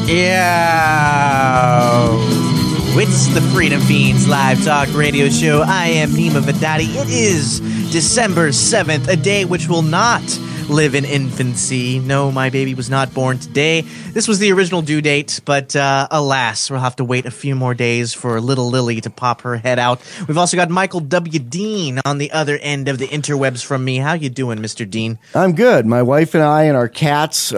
Yeah. It's the Freedom Fiends live talk radio show. I am Nima Vadati. It is December 7th, a day which will not live in infancy. No, my baby was not born today. This was the original due date, but alas, we'll have to wait a few more days for little Lily to pop her head out. We've also got Michael W. Dean on the other end of the interwebs from me. How you doing, Mr. Dean? I'm good. My wife and I and our cats,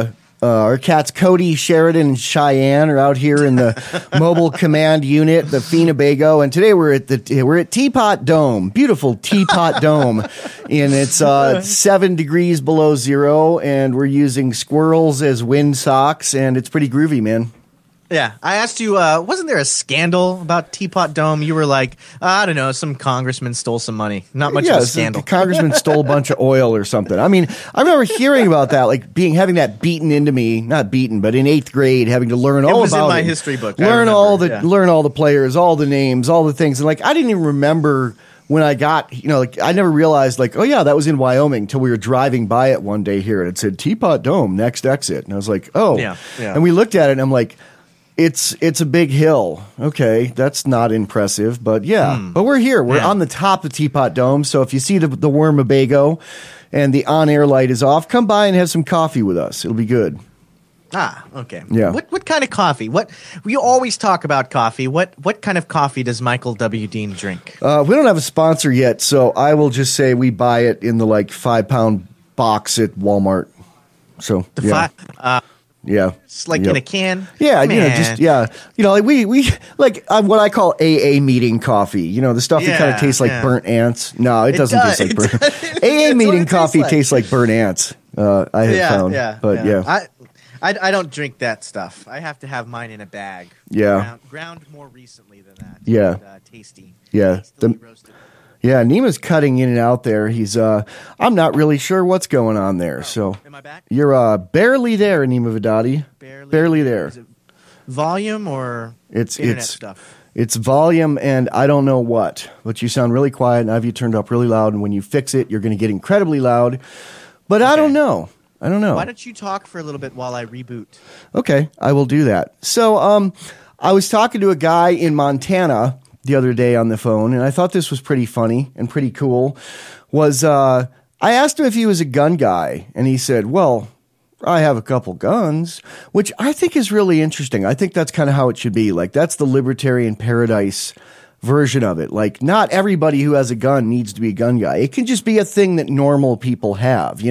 Cody, Sheridan, and Cheyenne are out here in the mobile command unit, the Fenabago, and today we're at Teapot Dome, beautiful Teapot Dome, and it's 7 degrees below zero, and we're using squirrels as wind socks, and it's pretty groovy, man. Yeah, I asked you, wasn't there a scandal about Teapot Dome? You were like, I don't know, some congressman stole some money. Not much of a scandal. The congressman stole a bunch of oil or something. I mean, I remember hearing about that, like having that beaten into me, not beaten, but in 8th grade, having to learn all about it. It was in my history book. Learn all the players, all the names, all the things. And like, I didn't even remember when I got, I never realized, like, oh yeah, that was in Wyoming till we were driving by it one day here and it said Teapot Dome, next exit. And I was like, oh. Yeah. And we looked at it and I'm like, It's a big hill. Okay, that's not impressive, but yeah. But we're here. We're on the top of Teapot Dome, so if you see the Wormabago and the on-air light is off, come by and have some coffee with us. It'll be good. Ah, okay. Yeah. What kind of coffee? We always talk about coffee. What kind of coffee does Michael W. Dean drink? We don't have a sponsor yet, so I will just say we buy it in the 5-pound box at Walmart. So yeah, it's like in a can. Yeah, we what I call AA meeting coffee. The stuff that kind of tastes like burnt ants. No, it doesn't taste like burnt. AA meeting coffee tastes like burnt ants. I have found. I don't drink that stuff. I have to have mine in a bag. Yeah, ground more recently than that. Yeah, tasty. Yeah, roasted. Yeah, Nima's cutting in and out there. He's I'm not really sure what's going on there. So am I back? You're barely there, Nima Vadati. Barely there. Is it volume or internet stuff? It's volume and I don't know what. But you sound really quiet and I have you turned up really loud. And when you fix it, you're going to get incredibly loud. But okay. I don't know. Why don't you talk for a little bit while I reboot? Okay, I will do that. So I was talking to a guy in Montana the other day on the phone, and I thought this was pretty funny and pretty cool, I asked him if he was a gun guy, and he said, well, I have a couple guns, which I think is really interesting. I think that's kind of how it should be. Like, that's the libertarian paradise version of it. Like, not everybody who has a gun needs to be a gun guy. It can just be a thing that normal people have,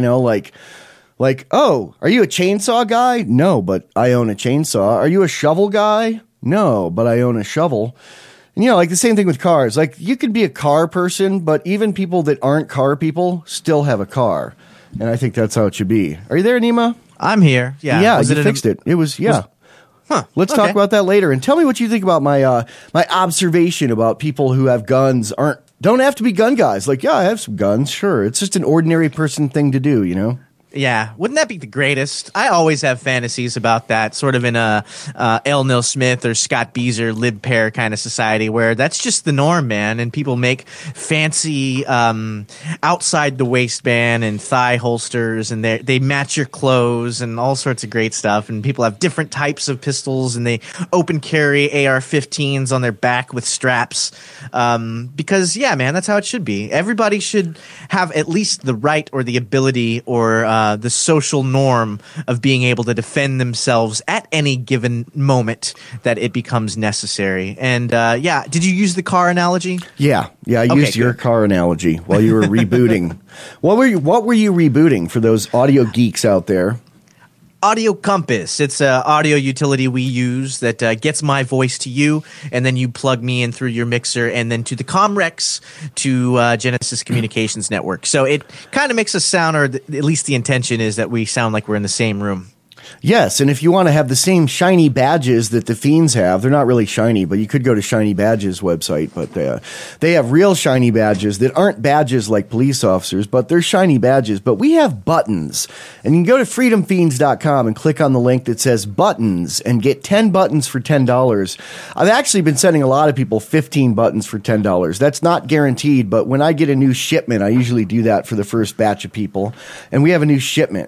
like, oh, are you a chainsaw guy? No, but I own a chainsaw. Are you a shovel guy? No, but I own a shovel. And, like the same thing with cars. Like, you could be a car person, but even people that aren't car people still have a car. And I think that's how it should be. Are you there, Nima? I'm here. Yeah. Yeah, you fixed it. It was, yeah. Let's talk about that later. And tell me what you think about my my observation about people who have guns don't have to be gun guys. Like, yeah, I have some guns. Sure. It's just an ordinary person thing to do, Yeah, wouldn't that be the greatest? I always have fantasies about that, sort of in a L. Neil Smith or Scott Beazer lib pair kind of society where that's just the norm, man, and people make fancy outside the waistband and thigh holsters, and they match your clothes and all sorts of great stuff, and people have different types of pistols, and they open carry AR-15s on their back with straps, because, yeah, man, that's how it should be. Everybody should have at least the right or the ability or the social norm of being able to defend themselves at any given moment that it becomes necessary. And did you use the car analogy? Yeah, I used your car analogy while you were rebooting. What were you rebooting for those audio geeks out there? Audio Compass. It's an audio utility we use that gets my voice to you, and then you plug me in through your mixer, and then to the Comrex to Genesis Communications Network. So it kind of makes us sound, or at least the intention is that we sound like we're in the same room. Yes, and if you want to have the same shiny badges that the Fiends have, they're not really shiny, but you could go to Shiny Badges website, but they have real shiny badges that aren't badges like police officers, but they're shiny badges. But we have buttons, and you can go to freedomfiends.com and click on the link that says buttons and get 10 buttons for $10. I've actually been sending a lot of people 15 buttons for $10. That's not guaranteed, but when I get a new shipment, I usually do that for the first batch of people, and we have a new shipment.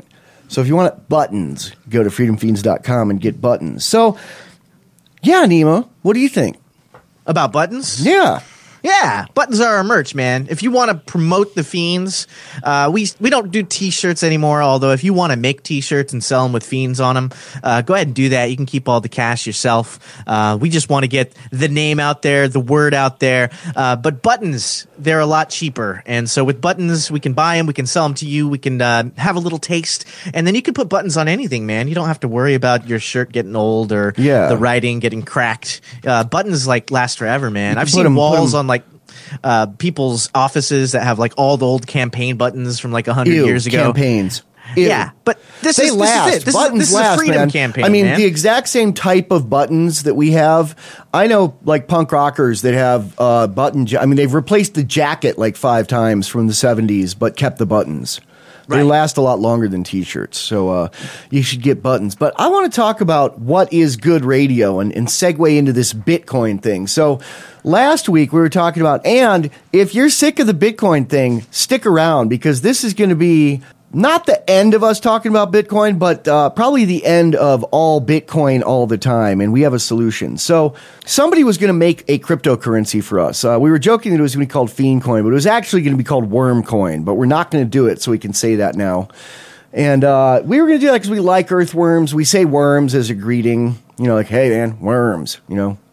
So if you want buttons, go to freedomfiends.com and get buttons. So, yeah, Nemo, what do you think? About buttons? Yeah. Yeah, buttons are our merch, man. If you want to promote the Fiends, we don't do T-shirts anymore. Although if you want to make T-shirts and sell them with Fiends on them, go ahead and do that. You can keep all the cash yourself. We just want to get the name out there, the word out there. But buttons, they're a lot cheaper, and so with buttons, we can buy them, we can sell them to you, we can have a little taste, and then you can put buttons on anything, man. You don't have to worry about your shirt getting old or the writing getting cracked. Buttons last forever, man. I've seen walls on people's offices that have all the old campaign buttons from 100 years ago. Campaigns. Ew. Yeah, but this is it. This is a freedom campaign. I mean, man. The exact same type of buttons that we have. I know, punk rockers that have they've replaced the jacket 5 times from the 70s, but kept the buttons. They last a lot longer than T-shirts, so you should get buttons. But I want to talk about what is good radio and segue into this Bitcoin thing. So last week we were talking about, and if you're sick of the Bitcoin thing, stick around because this is going to be not the end of us talking about Bitcoin, but probably the end of all Bitcoin all the time, and we have a solution. So somebody was going to make a cryptocurrency for us. We were joking that it was going to be called Fiend Coin, but it was actually going to be called Worm Coin, but we're not going to do it, so we can say that now. And we were going to do that because we like earthworms. We say worms as a greeting, hey, man, worms,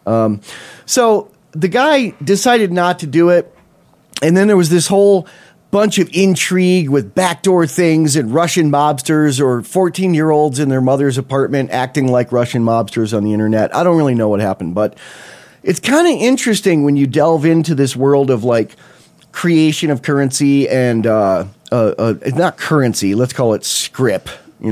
So the guy decided not to do it, and then there was this whole bunch of intrigue with backdoor things and Russian mobsters or 14-year-olds in their mother's apartment acting like Russian mobsters on the internet. I don't really know what happened, but it's kind of interesting when you delve into this world of creation of currency and not currency, let's call it script.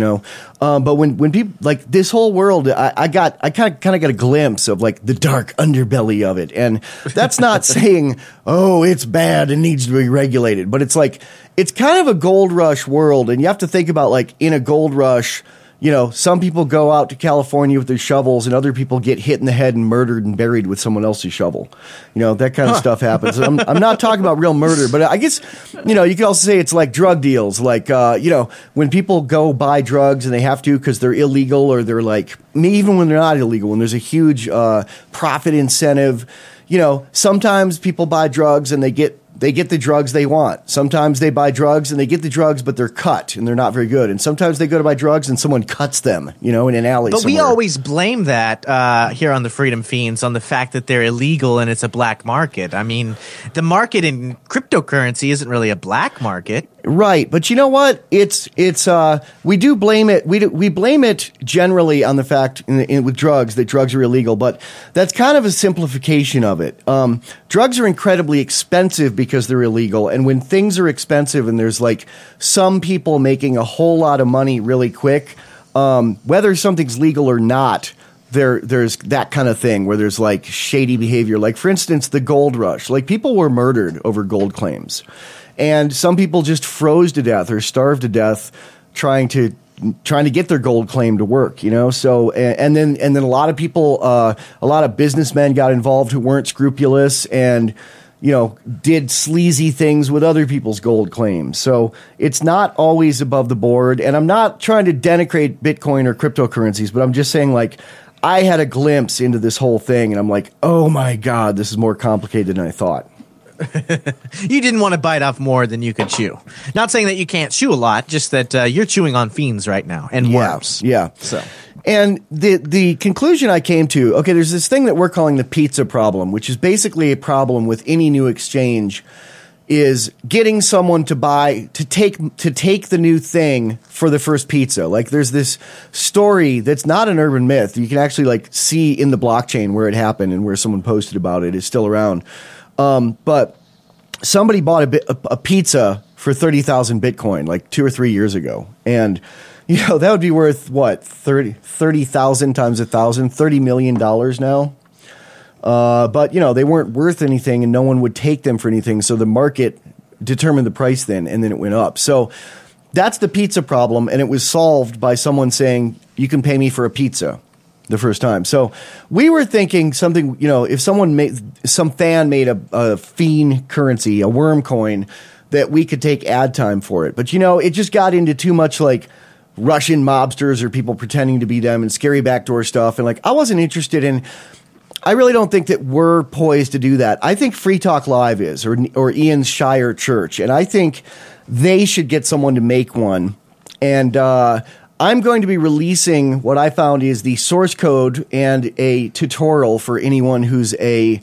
But when people this whole world, I kind of got a glimpse of the dark underbelly of it, and that's not saying it's bad and needs to be regulated, but it's it's kind of a gold rush world, and you have to think about in a gold rush. Some people go out to California with their shovels and other people get hit in the head and murdered and buried with someone else's shovel. That kind of stuff happens. I'm not talking about real murder, but I guess, you could also say it's like drug deals. When people go buy drugs and they have to because they're illegal or they're even when they're not illegal, when there's a huge profit incentive, sometimes people buy drugs and they get the drugs they want. Sometimes they buy drugs and they get the drugs, but they're cut and they're not very good. And sometimes they go to buy drugs and someone cuts them, in an alley But somewhere. we always blame that here on the Freedom Fiends on the fact that they're illegal and it's a black market. I mean, the market in cryptocurrency isn't really a black market. Right, but you know what? It's we do blame it. We blame it generally on the fact with drugs that drugs are illegal, but that's kind of a simplification of it. Drugs are incredibly expensive because they're illegal, and when things are expensive and there's some people making a whole lot of money really quick, whether something's legal or not, there's that kind of thing where there's shady behavior. For instance, the gold rush. People were murdered over gold claims. And some people just froze to death or starved to death trying to get their gold claim to work, So and then a lot of people, a lot of businessmen got involved who weren't scrupulous and did sleazy things with other people's gold claims. So it's not always above the board. And I'm not trying to denigrate Bitcoin or cryptocurrencies, but I'm just saying I had a glimpse into this whole thing and I'm oh my God, this is more complicated than I thought. You didn't want to bite off more than you could chew. Not saying that you can't chew a lot, just that you're chewing on fiends right now and worms. Yeah. So, and the conclusion I came to, there's this thing that we're calling the pizza problem, which is basically a problem with any new exchange, is getting someone to take the new thing for the first pizza. There's this story that's not an urban myth. You can actually see in the blockchain where it happened and where someone posted about it. It's still around. But somebody bought a pizza for 30,000 Bitcoin 2 or 3 years ago. And, that would be worth what? 30,000 times 1,000, $30 million now. But, they weren't worth anything and no one would take them for anything. So the market determined the price then, and then it went up. So that's the pizza problem. And it was solved by someone saying, you can pay me for a pizza. The first time. So we were thinking something, if some fan made a fiend currency, a worm coin, that we could take ad time for it. But, it just got into too much Russian mobsters or people pretending to be them and scary backdoor stuff. And like, I wasn't interested in. I really don't think that we're poised to do that. I think Free Talk Live is, or Ian's Shire Church, and I think they should get someone to make one. And I'm going to be releasing what I found is the source code and a tutorial for anyone who's a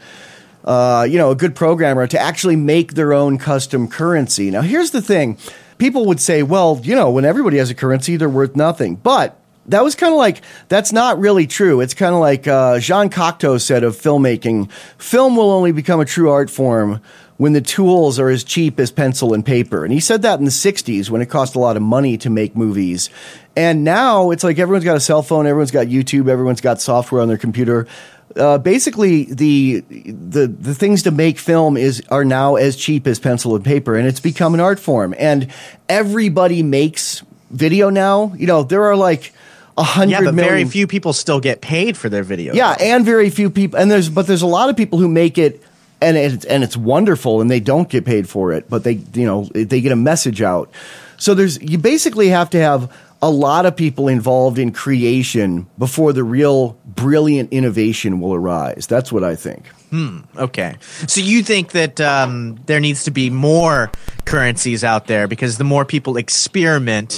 good programmer to actually make their own custom currency. Now, here's the thing. People would say, well, when everybody has a currency, they're worth nothing. But that was kind of like, that's not really true. It's kind of like Jean Cocteau said of filmmaking, film will only become a true art form when the tools are as cheap as pencil and paper. And he said that in the 60s when it cost a lot of money to make movies. And now it's like everyone's got a cell phone, everyone's got YouTube, everyone's got software on their computer. Basically, the things to make film are now as cheap as pencil and paper, and it's become an art form. And everybody makes video now. There are like 100 million. Yeah, but million. very few people still get paid for their videos. Yeah, and very few people. And there's a lot of people who make it, and it's wonderful, and they don't get paid for it, but they get a message out. So you basically have to have a lot of people involved in creation before the real brilliant innovation will arise. That's what I think. Okay. So you think that there needs to be more currencies out there because the more people experiment,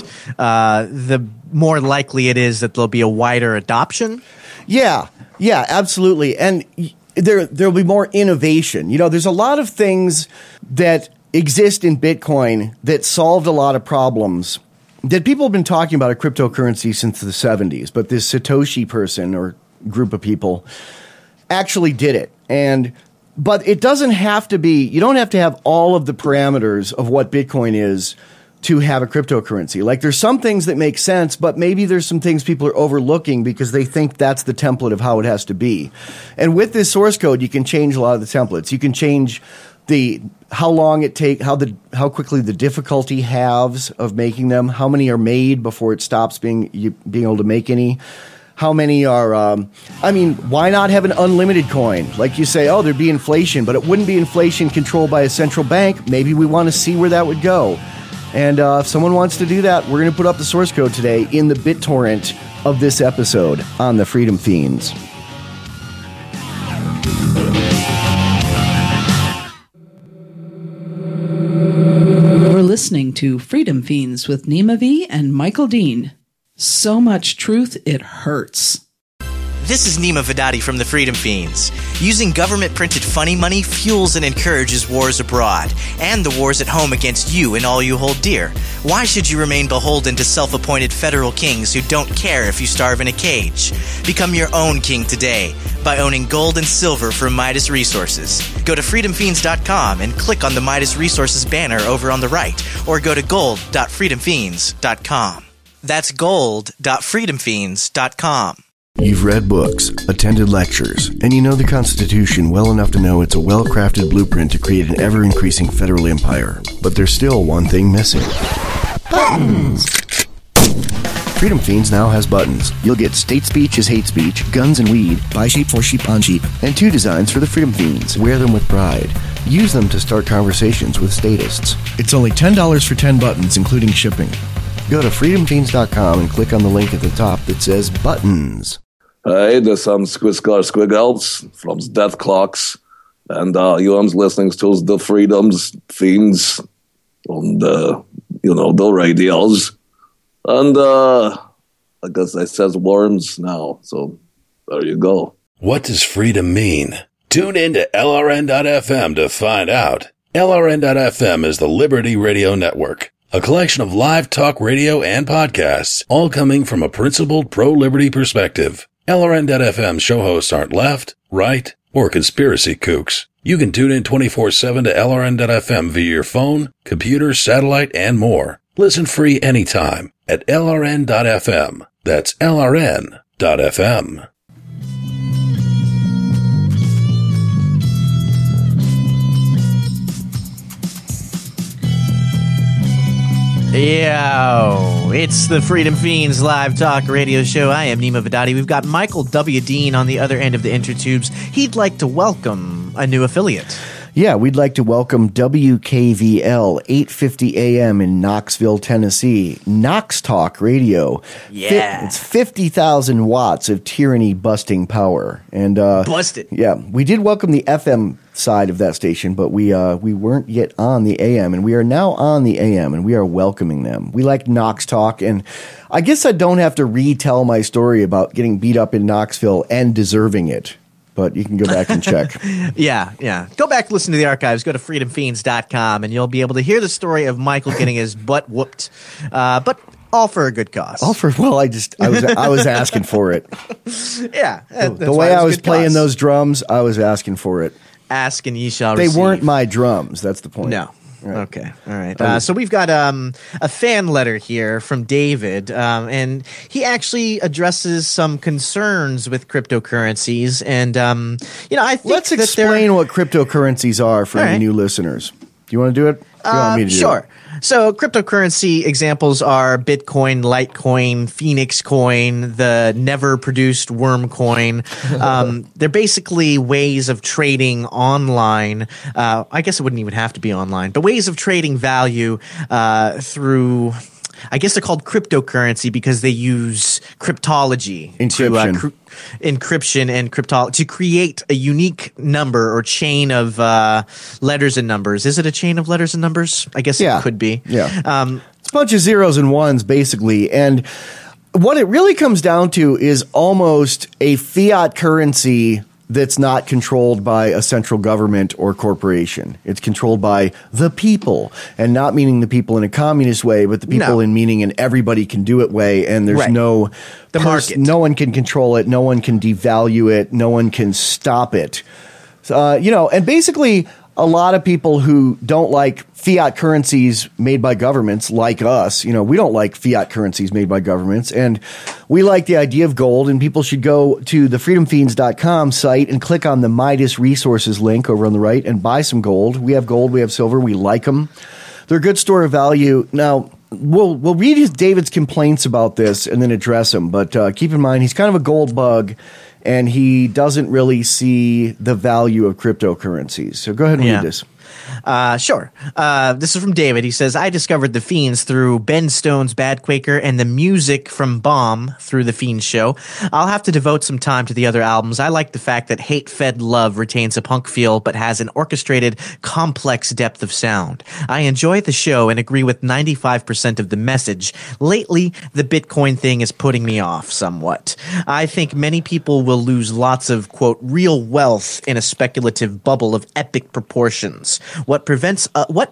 the more likely it is that there'll be a wider adoption? Yeah, absolutely. And there'll be more innovation. There's a lot of things that exist in Bitcoin that solved a lot of problems that people have been talking about a cryptocurrency since the 70s, but this Satoshi person or group of people actually did it. But it doesn't have to be, you don't have to have all of the parameters of what Bitcoin is to have a cryptocurrency. Like there's some things that make sense, but maybe there's some things people are overlooking because they think that's the template of how it has to be. And with this source code, you can change a lot of the templates. You can change how long it take, how quickly the difficulty halves of making them, how many are made before it stops being able to make any, how many are, why not have an unlimited coin? Like you say, there'd be inflation, but it wouldn't be inflation controlled by a central bank. Maybe we want to see where that would go. And if someone wants to do that, we're going to put up the source code today in the BitTorrent of this episode on the Freedom Fiends. You're listening to Freedom Fiends with Nima V and Michael Dean. So much truth, it hurts. This is Nima Vidadi from the Freedom Fiends. Using government-printed funny money fuels and encourages wars abroad, and the wars at home against you and all you hold dear. Why should you remain beholden to self-appointed federal kings who don't care if you starve in a cage? Become your own king today by owning gold and silver from Midas Resources. Go to freedomfiends.com and click on the Midas Resources banner over on the right, or go to gold.freedomfiends.com. That's gold.freedomfiends.com. You've read books, attended lectures, and you know the Constitution well enough to know it's a well-crafted blueprint to create an ever-increasing federal empire. But there's still one thing missing. Buttons! Freedom Fiends now has buttons. You'll get state speech is hate speech, guns and weed, buy sheep for sheep on sheep, and 2 designs for the Freedom Fiends. Wear them with pride. Use them to start conversations with statists. It's only $10 for 10 buttons, including shipping. Go to freedomfiends.com and click on the link at the top that says Buttons. Hey, there's some Squiggles from Death Clocks, and you are listening to the Freedom's Fiends on the radios. And I guess it says worms now, so there you go. What does freedom mean? Tune in to LRN.FM to find out. LRN.FM is the Liberty Radio Network, a collection of live talk radio and podcasts, all coming from a principled pro-liberty perspective. LRN.FM show hosts aren't left, right, or conspiracy kooks. You can tune in 24/7 to LRN.FM via your phone, computer, satellite, and more. Listen free anytime at LRN.FM. That's LRN.FM. Yo, it's the Freedom Fiends live talk radio show. I am Nima Vidadi. We've got Michael W. Dean on the other end of the intertubes. He'd like to welcome a new affiliate. Yeah, we'd like to welcome WKVL 850 AM in Knoxville, Tennessee. Knox Talk Radio. Yeah. It's 50,000 watts of tyranny-busting power. And Busted. Yeah, we did welcome the FM side of that station, but we weren't yet on the AM, and we are now on the AM, and we are welcoming them. We like Knox Talk, and I guess I don't have to retell my story about getting beat up in Knoxville and deserving it. But you can go back and check. Yeah. Go back, listen to the archives. Go to freedomfiends.com, and you'll be able to hear the story of Michael getting his butt whooped. But all for a good cause. I was asking for it. Yeah. The way I was playing those drums, I was asking for it. Ask and ye shall They receive. weren't my drums. That's the point. No. Right. Okay. All right. So we've got a fan letter here from David, and he actually addresses some concerns with cryptocurrencies. And, I think Let's explain what cryptocurrencies are for any new listeners. Do you want to do it? Or do you want me to do Sure. it? So cryptocurrency examples are Bitcoin, Litecoin, Phoenix Coin, the never produced worm coin. They're basically ways of trading online. I guess it wouldn't even have to be online, but ways of trading value through. I guess they're called cryptocurrency because they use cryptology, Encryption. encryption and cryptology to create a unique number or chain of letters and numbers. Is it a chain of letters and numbers? I guess it could be. Yeah. It's a bunch of zeros and ones, basically. And what it really comes down to is almost a fiat currency that's not controlled by a central government or corporation. It's controlled by the people, and not meaning the people in a communist way, but the people in meaning an everybody can do it way, and there's no market. No one can control it, no one can devalue it, no one can stop it. And basically a lot of people who don't like fiat currencies made by governments, like us, we don't like fiat currencies made by governments, and we like the idea of gold, and people should go to the freedomfiends.com site and click on the Midas Resources link over on the right and buy some gold. We have gold, we have silver, we like them. They're a good store of value. Now, we'll read David's complaints about this and then address them, but keep in mind, he's kind of a gold bug, and he doesn't really see the value of cryptocurrencies. So go ahead and read this. Sure. This is from David. He says, I discovered the Fiends through Ben Stone's Bad Quaker and the music from Bomb through the Fiends show. I'll have to devote some time to the other albums. I like the fact that Hate Fed Love retains a punk feel but has an orchestrated, complex depth of sound. I enjoy the show and agree with 95% of the message. Lately, the Bitcoin thing is putting me off somewhat. I think many people will lose lots of, quote, real wealth in a speculative bubble of epic proportions. What prevents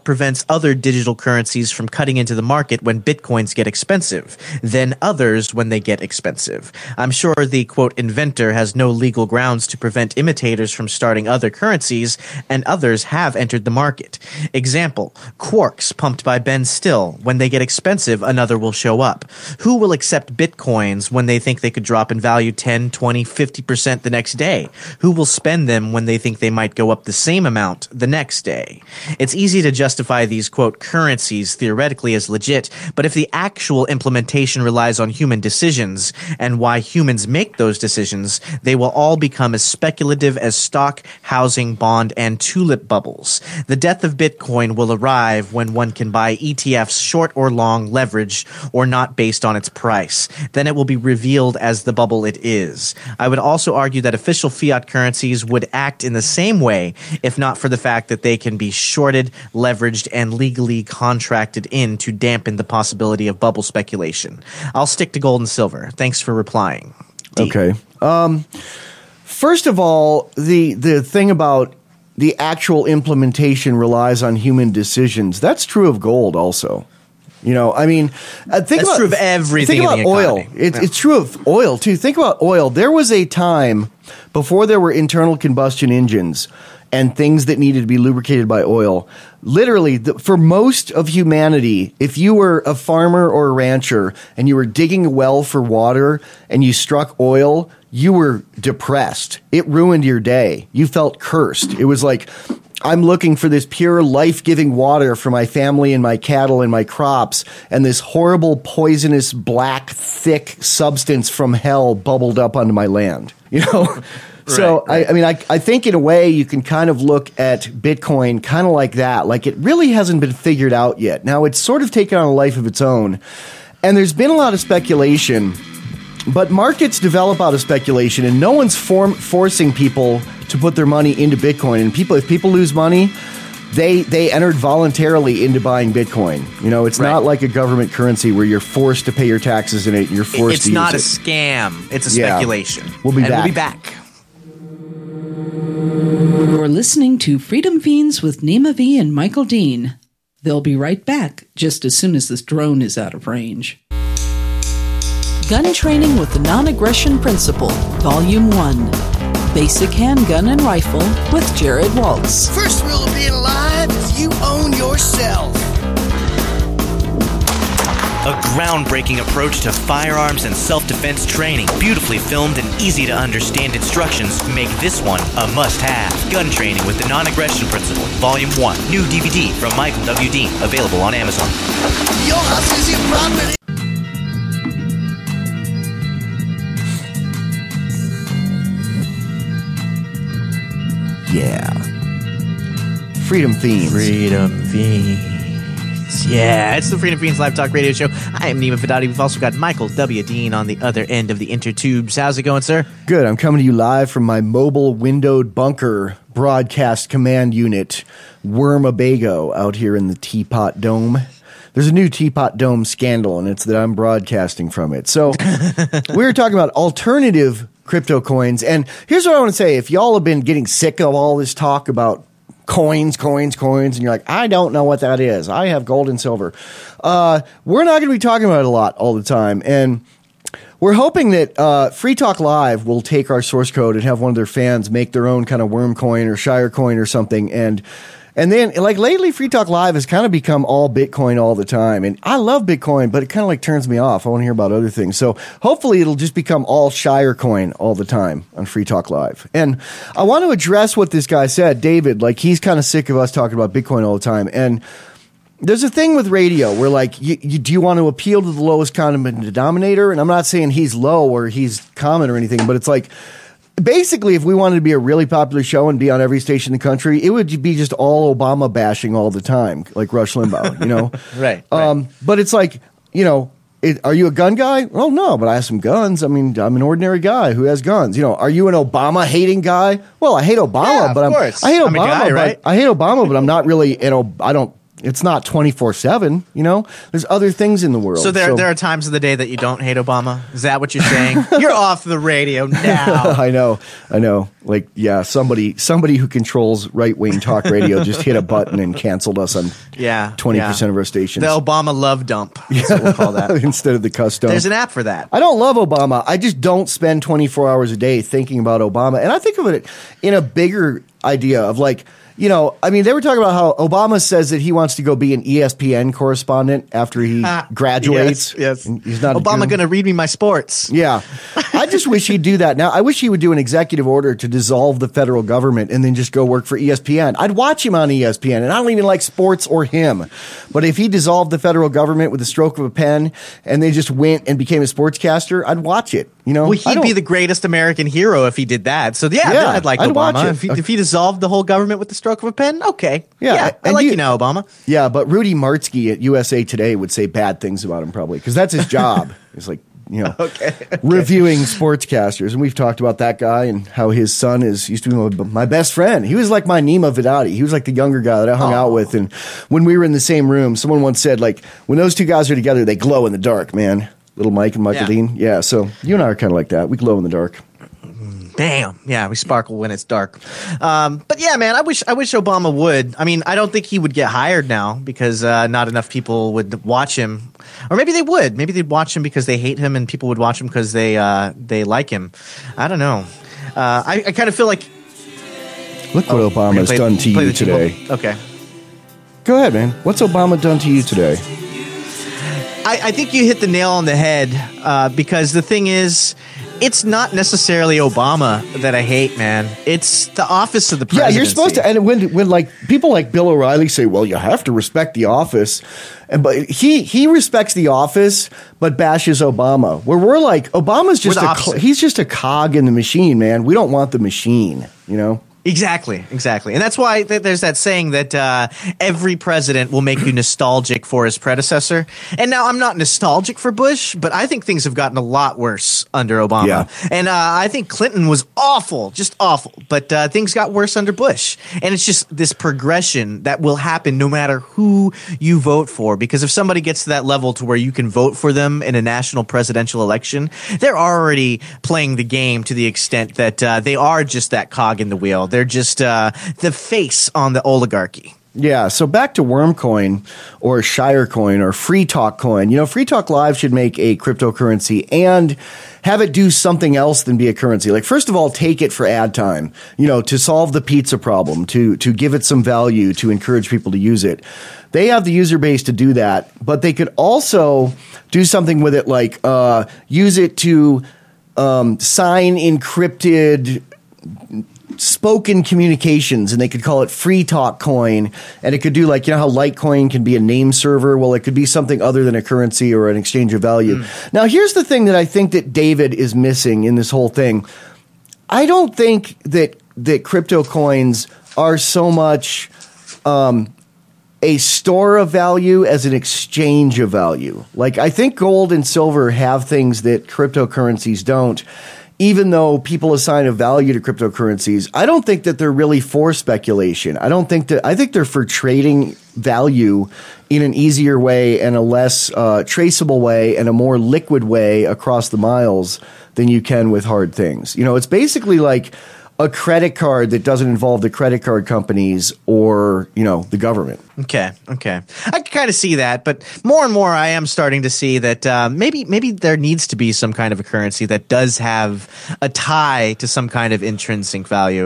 other digital currencies from cutting into the market when bitcoins get expensive, then others when they get expensive? I'm sure the, quote, inventor has no legal grounds to prevent imitators from starting other currencies, and others have entered the market. Example, quarks pumped by Ben Still. When they get expensive, another will show up. Who will accept bitcoins when they think they could drop in value 10, 20, 50% the next day? Who will spend them when they think they might go up the same amount the next day? It's easy to justify these, quote, currencies theoretically as legit, but if the actual implementation relies on human decisions and why humans make those decisions, they will all become as speculative as stock, housing, bond, and tulip bubbles. The death of Bitcoin will arrive when one can buy ETFs short or long, leveraged, or not based on its price. Then it will be revealed as the bubble it is. I would also argue that official fiat currencies would act in the same way if not for the fact that they can be shorted, leveraged, and legally contracted in to dampen the possibility of bubble speculation. I'll stick to gold and silver. Thanks for replying. D. Okay. First of all, the thing about the actual implementation relies on human decisions. That's true of gold also. Think about, true of everything Think about in the oil. economy. It's true of oil, too. Think about oil. There was a time before there were internal combustion engines and things that needed to be lubricated by oil. Literally, for most of humanity, if you were a farmer or a rancher and you were digging a well for water and you struck oil, you were depressed. It ruined your day. You felt cursed. It was like, I'm looking for this pure life-giving water for my family and my cattle and my crops, and this horrible, poisonous, black, thick substance from hell bubbled up onto my land. So, I mean, I think in a way you can kind of look at Bitcoin kind of like that. Like it really hasn't been figured out yet. Now, it's sort of taken on a life of its own. And there's been a lot of speculation. But markets develop out of speculation, and no one's forcing people to put their money into Bitcoin. And if people lose money, they entered voluntarily into buying Bitcoin. You know, it's not like a government currency where you're forced to pay your taxes in it and you're forced to use it. It's not a scam. It's a speculation. We'll be back. We'll be back. You're listening to Freedom Fiends with Nima V and Michael Dean. They'll be right back just as soon as this drone is out of range. Gun Training with the Non-Aggression Principle, Volume 1. Basic Handgun and Rifle with Jared Waltz. First rule of being alive is you own yourself. A groundbreaking approach to firearms and self-defense training. Beautifully filmed and easy to understand instructions make this one a must-have. Gun Training with the Non-Aggression Principle, Volume 1. New DVD from Michael W. Dean. Available on Amazon. Your house is your property. Yeah. Freedom Fiends. Freedom Fiends. Yeah, it's the Freedom Fiends Live Talk Radio Show. I am Nima Fadati. We've also got Michael W. Dean on the other end of the intertubes. How's it going, sir? Good. I'm coming to you live from my mobile windowed bunker broadcast command unit, Wormabago, out here in the Teapot Dome. There's a new Teapot Dome scandal, and it's that I'm broadcasting from it. So we were talking about alternative crypto coins, and here's what I want to say. If y'all have been getting sick of all this talk about coins, and you're like, I don't know what that is. I have gold and silver. We're not going to be talking about it a lot all the time, and we're hoping that Free Talk Live will take our source code and have one of their fans make their own kind of worm coin or Shire coin or something, and then, like, lately, Free Talk Live has kind of become all Bitcoin all the time. And I love Bitcoin, but it kind of, like, turns me off. I want to hear about other things. So hopefully it'll just become all Shire coin all the time on Free Talk Live. And I want to address what this guy said, David. Like, he's kind of sick of us talking about Bitcoin all the time. And there's a thing with radio where, like, do you want to appeal to the lowest common denominator? And I'm not saying he's low or he's common or anything, but it's like, basically, if we wanted to be a really popular show and be on every station in the country, it would be just all Obama bashing all the time, like Rush Limbaugh, you know? Right. But it's like, you know, are you a gun guy? Oh, no, but I have some guns. I mean, I'm an ordinary guy who has guns. You know, are you an Obama-hating guy? Well, I hate Obama, Yeah, but of course. I hate I'm a Obama, guy, right? I hate Obama, but I'm not really, I don't. It's not 24/7, you know? There's other things in the world. So there are times of the day that you don't hate Obama? Is that what you're saying? You're off the radio now. I know. Like, yeah, somebody who controls right-wing talk radio just hit a button and canceled us on 20% of our stations. The Obama love dump. That's what we'll call that. Instead of the custom. There's an app for that. I don't love Obama. I just don't spend 24 hours a day thinking about Obama. And I think of it in a bigger idea of, like, you know, I mean, they were talking about how Obama says that he wants to go be an ESPN correspondent after he graduates. Yes. He's not Obama going to read me my sports. Yeah. I just wish he'd do that. Now, I wish he would do an executive order to dissolve the federal government and then just go work for ESPN. I'd watch him on ESPN, and I don't even like sports or him. But if he dissolved the federal government with a stroke of a pen and they just went and became a sportscaster, I'd watch it. You know, well, he'd be the greatest American hero if he did that. So, then I'd like Obama. If he dissolved the whole government with the stroke of a pen, okay. Yeah, I like you now, Obama. Yeah, but Rudy Martzke at USA Today would say bad things about him probably because that's his job. It's like, you know, reviewing sportscasters. And we've talked about that guy and how his son used to be my best friend. He was like my Nima Vidati. He was like the younger guy that I hung out with. And when we were in the same room, someone once said, like, when those two guys are together, they glow in the dark, man. Little Mike and Michael Dean. Yeah, so you and I are kind of like that. We glow in the dark. Damn. Yeah, we sparkle when it's dark. But yeah, man, I wish Obama would. I mean, I don't think he would get hired now because not enough people would watch him. Or maybe they would. Maybe they'd watch him because they hate him and people would watch him because they like him. I don't know. I kind of feel like... Look what Obama's done to you today. Okay. Go ahead, man. What's Obama done to you today? I think you hit the nail on the head because the thing is, it's not necessarily Obama that I hate, man. It's the office of the presidency. Yeah, you're supposed to. And when like people like Bill O'Reilly say, "Well, you have to respect the office," but he respects the office, but bashes Obama. Where we're like, Obama's just he's just a cog in the machine, man. We don't want the machine, you know. Exactly. And that's why there's that saying that every president will make you nostalgic for his predecessor. And now I'm not nostalgic for Bush, but I think things have gotten a lot worse under Obama. Yeah. And I think Clinton was awful, just awful. But things got worse under Bush. And it's just this progression that will happen no matter who you vote for. Because if somebody gets to that level to where you can vote for them in a national presidential election, they're already playing the game to the extent that they are just that cog in the wheel. They're just the face on the oligarchy. Yeah, so back to Wormcoin or Shirecoin or Free Talk Coin. You know, Free Talk Live should make a cryptocurrency and have it do something else than be a currency. Like, first of all, take it for ad time, you know, to solve the pizza problem, to give it some value, to encourage people to use it. They have the user base to do that, but they could also do something with it, like use it to sign encrypted spoken communications, and they could call it Free Talk Coin, and it could do, like, you know how Litecoin can be a name server? Well, it could be something other than a currency or an exchange of value. Now, here's the thing that I think that David is missing in this whole thing. I don't think that crypto coins are so much a store of value as an exchange of value. Like, I think gold and silver have things that cryptocurrencies don't. Even though people assign a value to cryptocurrencies, I don't think that they're really for speculation. I think they're for trading value in an easier way and a less traceable way and a more liquid way across the miles than you can with hard things. You know, it's basically like a credit card that doesn't involve the credit card companies or, you know, the government. Okay. I can kind of see that, but more and more I am starting to see that maybe there needs to be some kind of a currency that does have a tie to some kind of intrinsic value.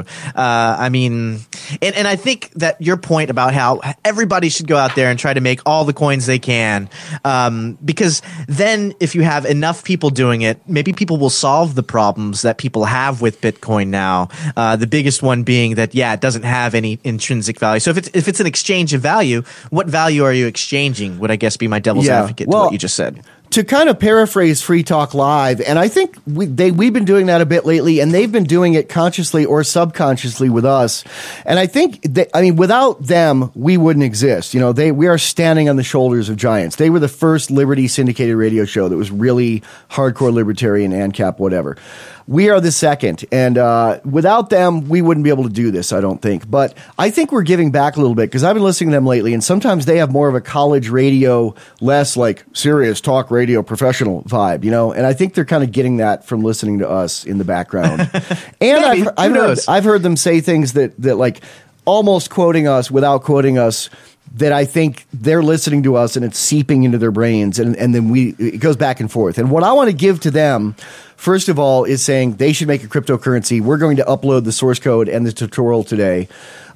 I mean, and I think that your point about how everybody should go out there and try to make all the coins they can, because then if you have enough people doing it, maybe people will solve the problems that people have with Bitcoin now. The biggest one being that, it doesn't have any intrinsic value. So if it's an exchange of value, what value are you exchanging? Would I guess be my devil's advocate to what you just said. To kind of paraphrase Free Talk Live, and I think we've been doing that a bit lately, and they've been doing it consciously or subconsciously with us. And I think without them, we wouldn't exist. You know, we are standing on the shoulders of giants. They were the first Liberty syndicated radio show that was really hardcore libertarian, ANCAP, whatever. We are the second, and without them, we wouldn't be able to do this, I don't think. But I think we're giving back a little bit, because I've been listening to them lately, and sometimes they have more of a college radio, less like serious talk radio professional vibe, you know? And I think they're kind of getting that from listening to us in the background. And I've heard them say things that like almost quoting us without quoting us, that I think they're listening to us and it's seeping into their brains, and then it goes back and forth. And what I want to give to them, first of all, is saying they should make a cryptocurrency. We're going to upload the source code and the tutorial today.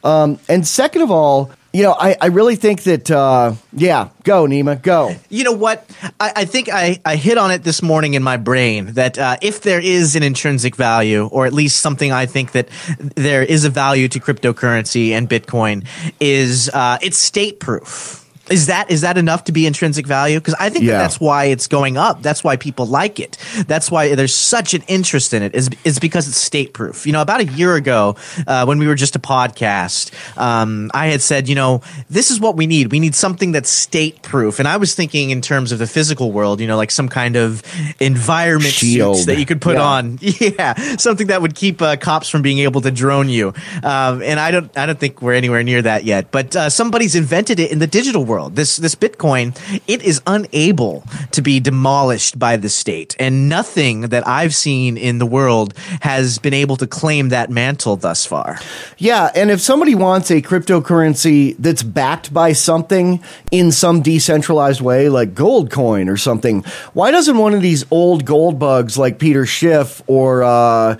And second of all, you know, I really think that, go, Nima, go. You know what? I think I hit on it this morning in my brain that if there is an intrinsic value, or at least something I think that there is a value to cryptocurrency and Bitcoin, is it's state proof. Is that enough to be intrinsic value? Because I think that's why it's going up. That's why people like it. That's why there's such an interest in it. Is because it's state proof. You know, about a year ago, when we were just a podcast, I had said, you know, this is what we need. We need something that's state proof. And I was thinking in terms of the physical world, you know, like some kind of environment suits that you could put on. Yeah, something that would keep cops from being able to drone you. And I don't think we're anywhere near that yet. But somebody's invented it in the digital world. This Bitcoin, it is unable to be demolished by the state, and nothing that I've seen in the world has been able to claim that mantle thus far. Yeah, and if somebody wants a cryptocurrency that's backed by something in some decentralized way, like Goldcoin or something, why doesn't one of these old gold bugs like Peter Schiff or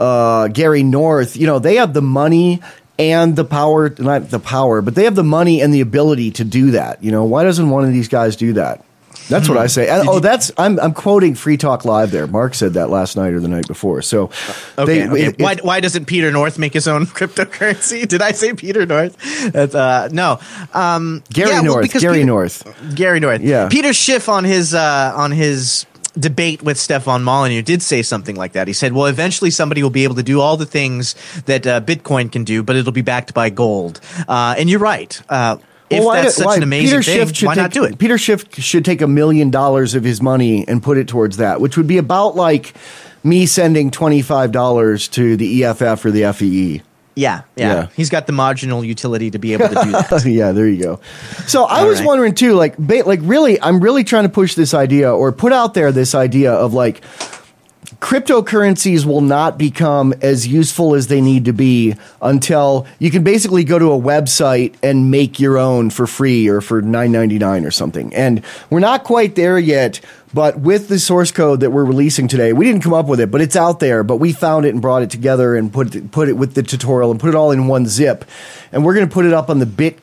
Gary North, you know, they have the money and the power, not the power, but they have the money and the ability to do that. You know, why doesn't one of these guys do that? That's what I say. And, I'm quoting Free Talk Live there. Mark said that last night or the night before. So, okay. Why doesn't Peter North make his own cryptocurrency? Did I say Peter North? That's, no. Gary North. Gary North. Yeah. Peter Schiff on his debate with Stefan Molyneux did say something like that. He said, well, eventually somebody will be able to do all the things that Bitcoin can do, but it'll be backed by gold. And you're right. If that's such an amazing thing, why not do it? Peter Schiff should take $1 million of his money and put it towards that, which would be about like me sending $25 to the EFF or the FEE. Yeah. He's got the marginal utility to be able to do that. Yeah, there you go. So I was wondering too, really, I'm really trying to push this idea or put out there this idea of like, cryptocurrencies will not become as useful as they need to be until you can basically go to a website and make your own for free or for $9.99 or something. And we're not quite there yet, but with the source code that we're releasing today, we didn't come up with it, but it's out there. But we found it and brought it together and put it with the tutorial and put it all in one zip. And we're going to put it up on the bit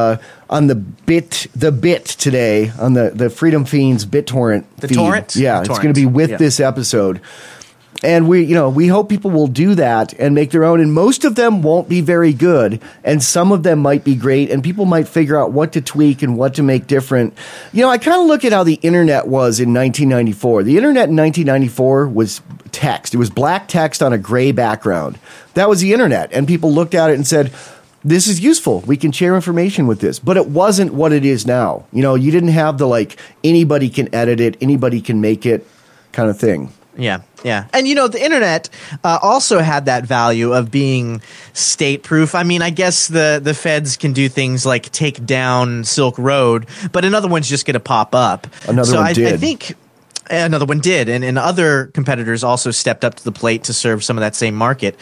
today on the Freedom Fiends BitTorrent feed. Torrent? Yeah, it's going to be with this episode. And we hope people will do that and make their own. And most of them won't be very good. And some of them might be great. And people might figure out what to tweak and what to make different. I kind of look at how the internet was in 1994. The internet in 1994 was text. It was black text on a gray background. That was the internet. And people looked at it and said, this is useful. We can share information with this. But it wasn't what it is now. You didn't have the anybody can edit it, anybody can make it kind of thing. Yeah. And, the internet also had that value of being state-proof. I mean, I guess the feds can do things like take down Silk Road, but another one's just going to pop up. Another one did. I think another one did, and other competitors also stepped up to the plate to serve some of that same market.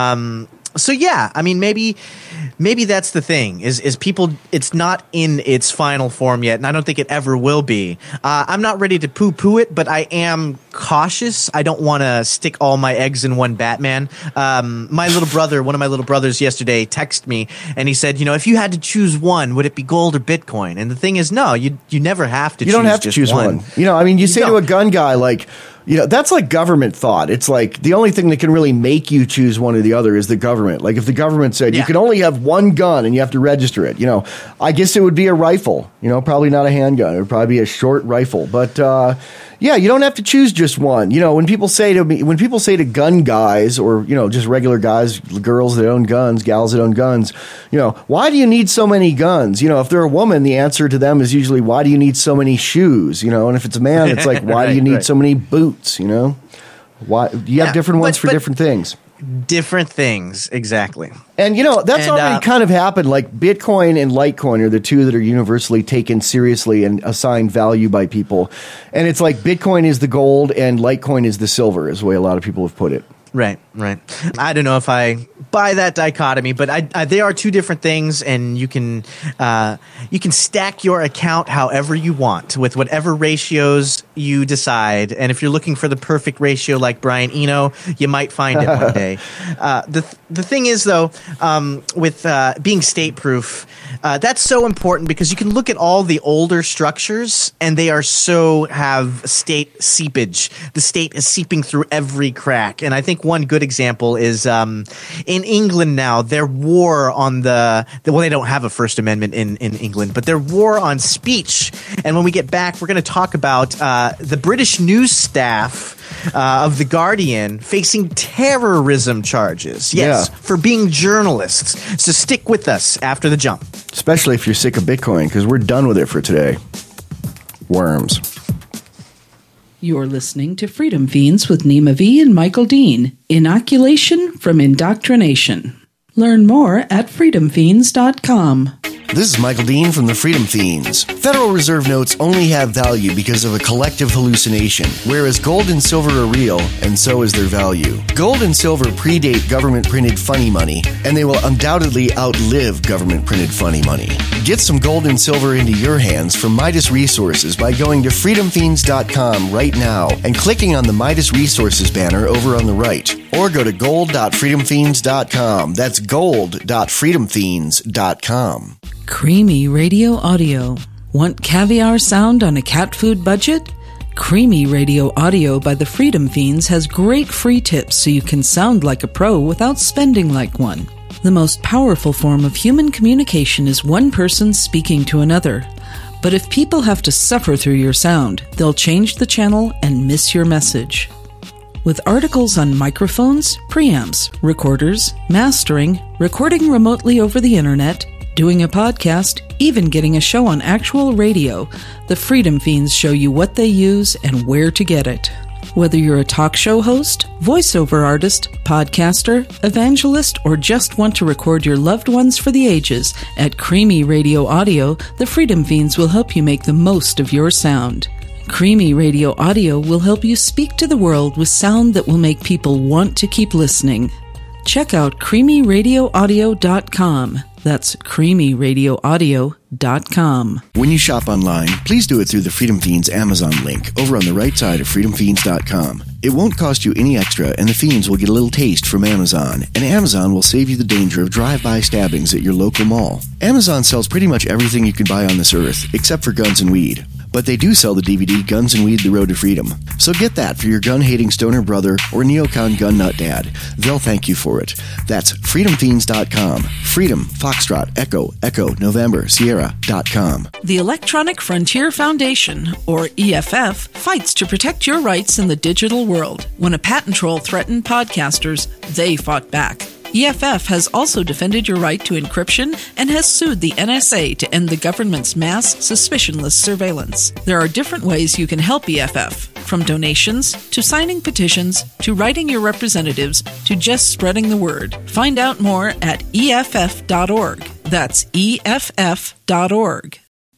So yeah, I mean, maybe that's the thing is people. It's not in its final form yet, and I don't think it ever will be. I'm not ready to poo-poo it, but I am cautious. I don't want to stick all my eggs in one Batman. One of my little brothers yesterday texted me, and he said, if you had to choose one, would it be gold or Bitcoin? And the thing is, no, you never have to. You don't have to choose one. You say to a gun guy that's like government thought. It's like the only thing that can really make you choose one or the other is the government. Like if the government said you can only have one gun and you have to register it, I guess it would be a rifle, probably not a handgun. It would probably be a short rifle. But you don't have to choose just one. When people say to gun guys or, just regular guys, girls that own guns, gals that own guns, why do you need so many guns? If they're a woman, the answer to them is usually, why do you need so many shoes? And if it's a man, it's like, why do you need so many boots? Why you have different ones for different things. Different things, exactly. And that's already kind of happened. Like Bitcoin and Litecoin are the two that are universally taken seriously and assigned value by people. And it's like Bitcoin is the gold and Litecoin is the silver, is the way a lot of people have put it. Right. I don't know if I buy that dichotomy, but they are two different things, and you can stack your account however you want with whatever ratios you decide. And if you're looking for the perfect ratio like Brian Eno, you might find it one day. The thing is, though, with being state-proof, that's so important because you can look at all the older structures, and they are have state seepage. The state is seeping through every crack, and I think one good example is in England now, their war on they don't have a First Amendment in England, but their war on speech. And when we get back, we're going to talk about the British news staff of The Guardian facing terrorism charges. Yes, for being journalists. So stick with us after the jump. Especially if you're sick of Bitcoin, because we're done with it for today. Worms. You're listening to Freedom Fiends with Nima V and Michael Dean. Inoculation from indoctrination. Learn more at freedomfiends.com. This is Michael Dean from the Freedom Fiends. Federal Reserve notes only have value because of a collective hallucination, whereas gold and silver are real, and so is their value. Gold and silver predate government-printed funny money, and they will undoubtedly outlive government-printed funny money. Get some gold and silver into your hands from Midas Resources by going to freedomfiends.com right now and clicking on the Midas Resources banner over on the right. Or go to gold.freedomfiends.com. That's gold.freedomfiends.com. Creamy radio audio. Want caviar sound on a cat food budget? Creamy Radio Audio by the Freedom Fiends has great free tips so you can sound like a pro without spending like one. The most powerful form of human communication is one person speaking to another. But if people have to suffer through your sound, they'll change the channel and miss your message. With articles on microphones, preamps, recorders, mastering, recording remotely over the internet, doing a podcast, even getting a show on actual radio, the Freedom Fiends show you what they use and where to get it. Whether you're a talk show host, voiceover artist, podcaster, evangelist, or just want to record your loved ones for the ages, at Creamy Radio Audio, the Freedom Fiends will help you make the most of your sound. Creamy Radio Audio will help you speak to the world with sound that will make people want to keep listening. Check out creamyradioaudio.com. That's creamyradioaudio.com. When you shop online, please do it through the Freedom Fiends Amazon link over on the right side of freedomfiends.com. It won't cost you any extra, and the Fiends will get a little taste from Amazon, and Amazon will save you the danger of drive-by stabbings at your local mall. Amazon sells pretty much everything you can buy on this earth, except for guns and weed. But they do sell the DVD Guns and Weed, The Road to Freedom. So get that for your gun-hating stoner brother or neocon gun nut dad. They'll thank you for it. That's freedomfiends.com. Freedom, Foxtrot, Echo, November, Sierra.com. The Electronic Frontier Foundation, or EFF, fights to protect your rights in the digital world. When a patent troll threatened podcasters, they fought back. EFF has also defended your right to encryption and has sued the NSA to end the government's mass, suspicionless surveillance. There are different ways you can help EFF, from donations, to signing petitions, to writing your representatives, to just spreading the word. Find out more at EFF.org. That's EFF.org.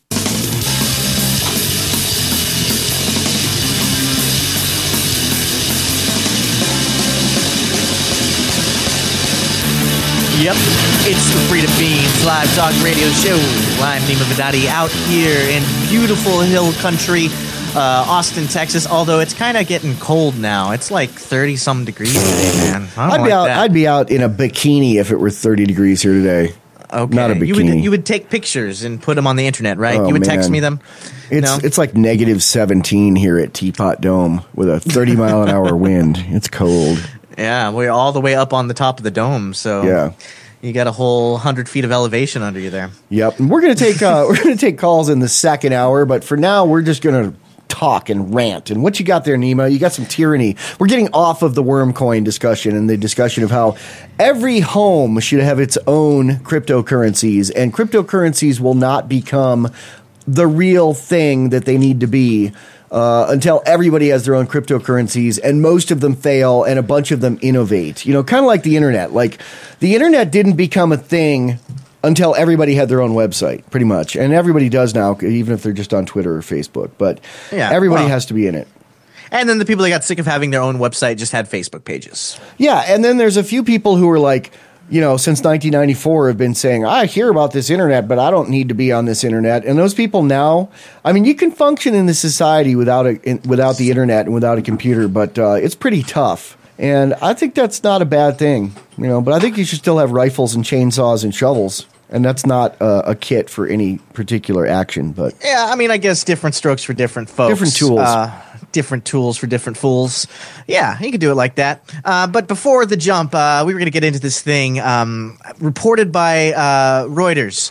Yep, it's the Freedom Fiends live talk radio show. I'm Nima Vidati out here in beautiful hill country, Austin, Texas. Although it's kind of getting cold now. It's like 30-some degrees today, man. I'd be out in a bikini if it were 30 degrees here today. Okay. Not a bikini. You would take pictures and put them on the internet, right? Oh, you would text man. me them? It's like negative 17 here at Teapot Dome with a 30-mile-an-hour wind. It's cold. Yeah, we're all the way up on the top of the dome, so Yeah. you got a whole 100 feet of elevation under you there. Yep. And we're gonna take calls in the second hour, but for now we're just gonna talk and rant. And what you got there, Nima? You got some tyranny. We're getting off of the Wormcoin discussion and the discussion of how every home should have its own cryptocurrencies, and cryptocurrencies will not become the real thing that they need to be until everybody has their own cryptocurrencies, and most of them fail and a bunch of them innovate. You know, kind of like the internet. Like, the internet didn't become a thing until everybody had their own website, pretty much. And everybody does now, even if they're just on Twitter or Facebook. But everybody has to be in it. And then the people that got sick of having their own website just had Facebook pages. Yeah, and then there's a few people who are like, you know, since 1994 have been saying, I hear about this internet, but I don't need to be on this internet. And those people now, I mean, you can function in this society without the internet and without a computer, but it's pretty tough. And I think that's not a bad thing, you know, but I think you should still have rifles and chainsaws and shovels. And that's not a kit for any particular action, but Yeah, I mean, I guess different strokes for different folks. Different tools. Different tools for different fools. Yeah, you can do it like that. But before the jump, we were going to get into this thing reported by Reuters.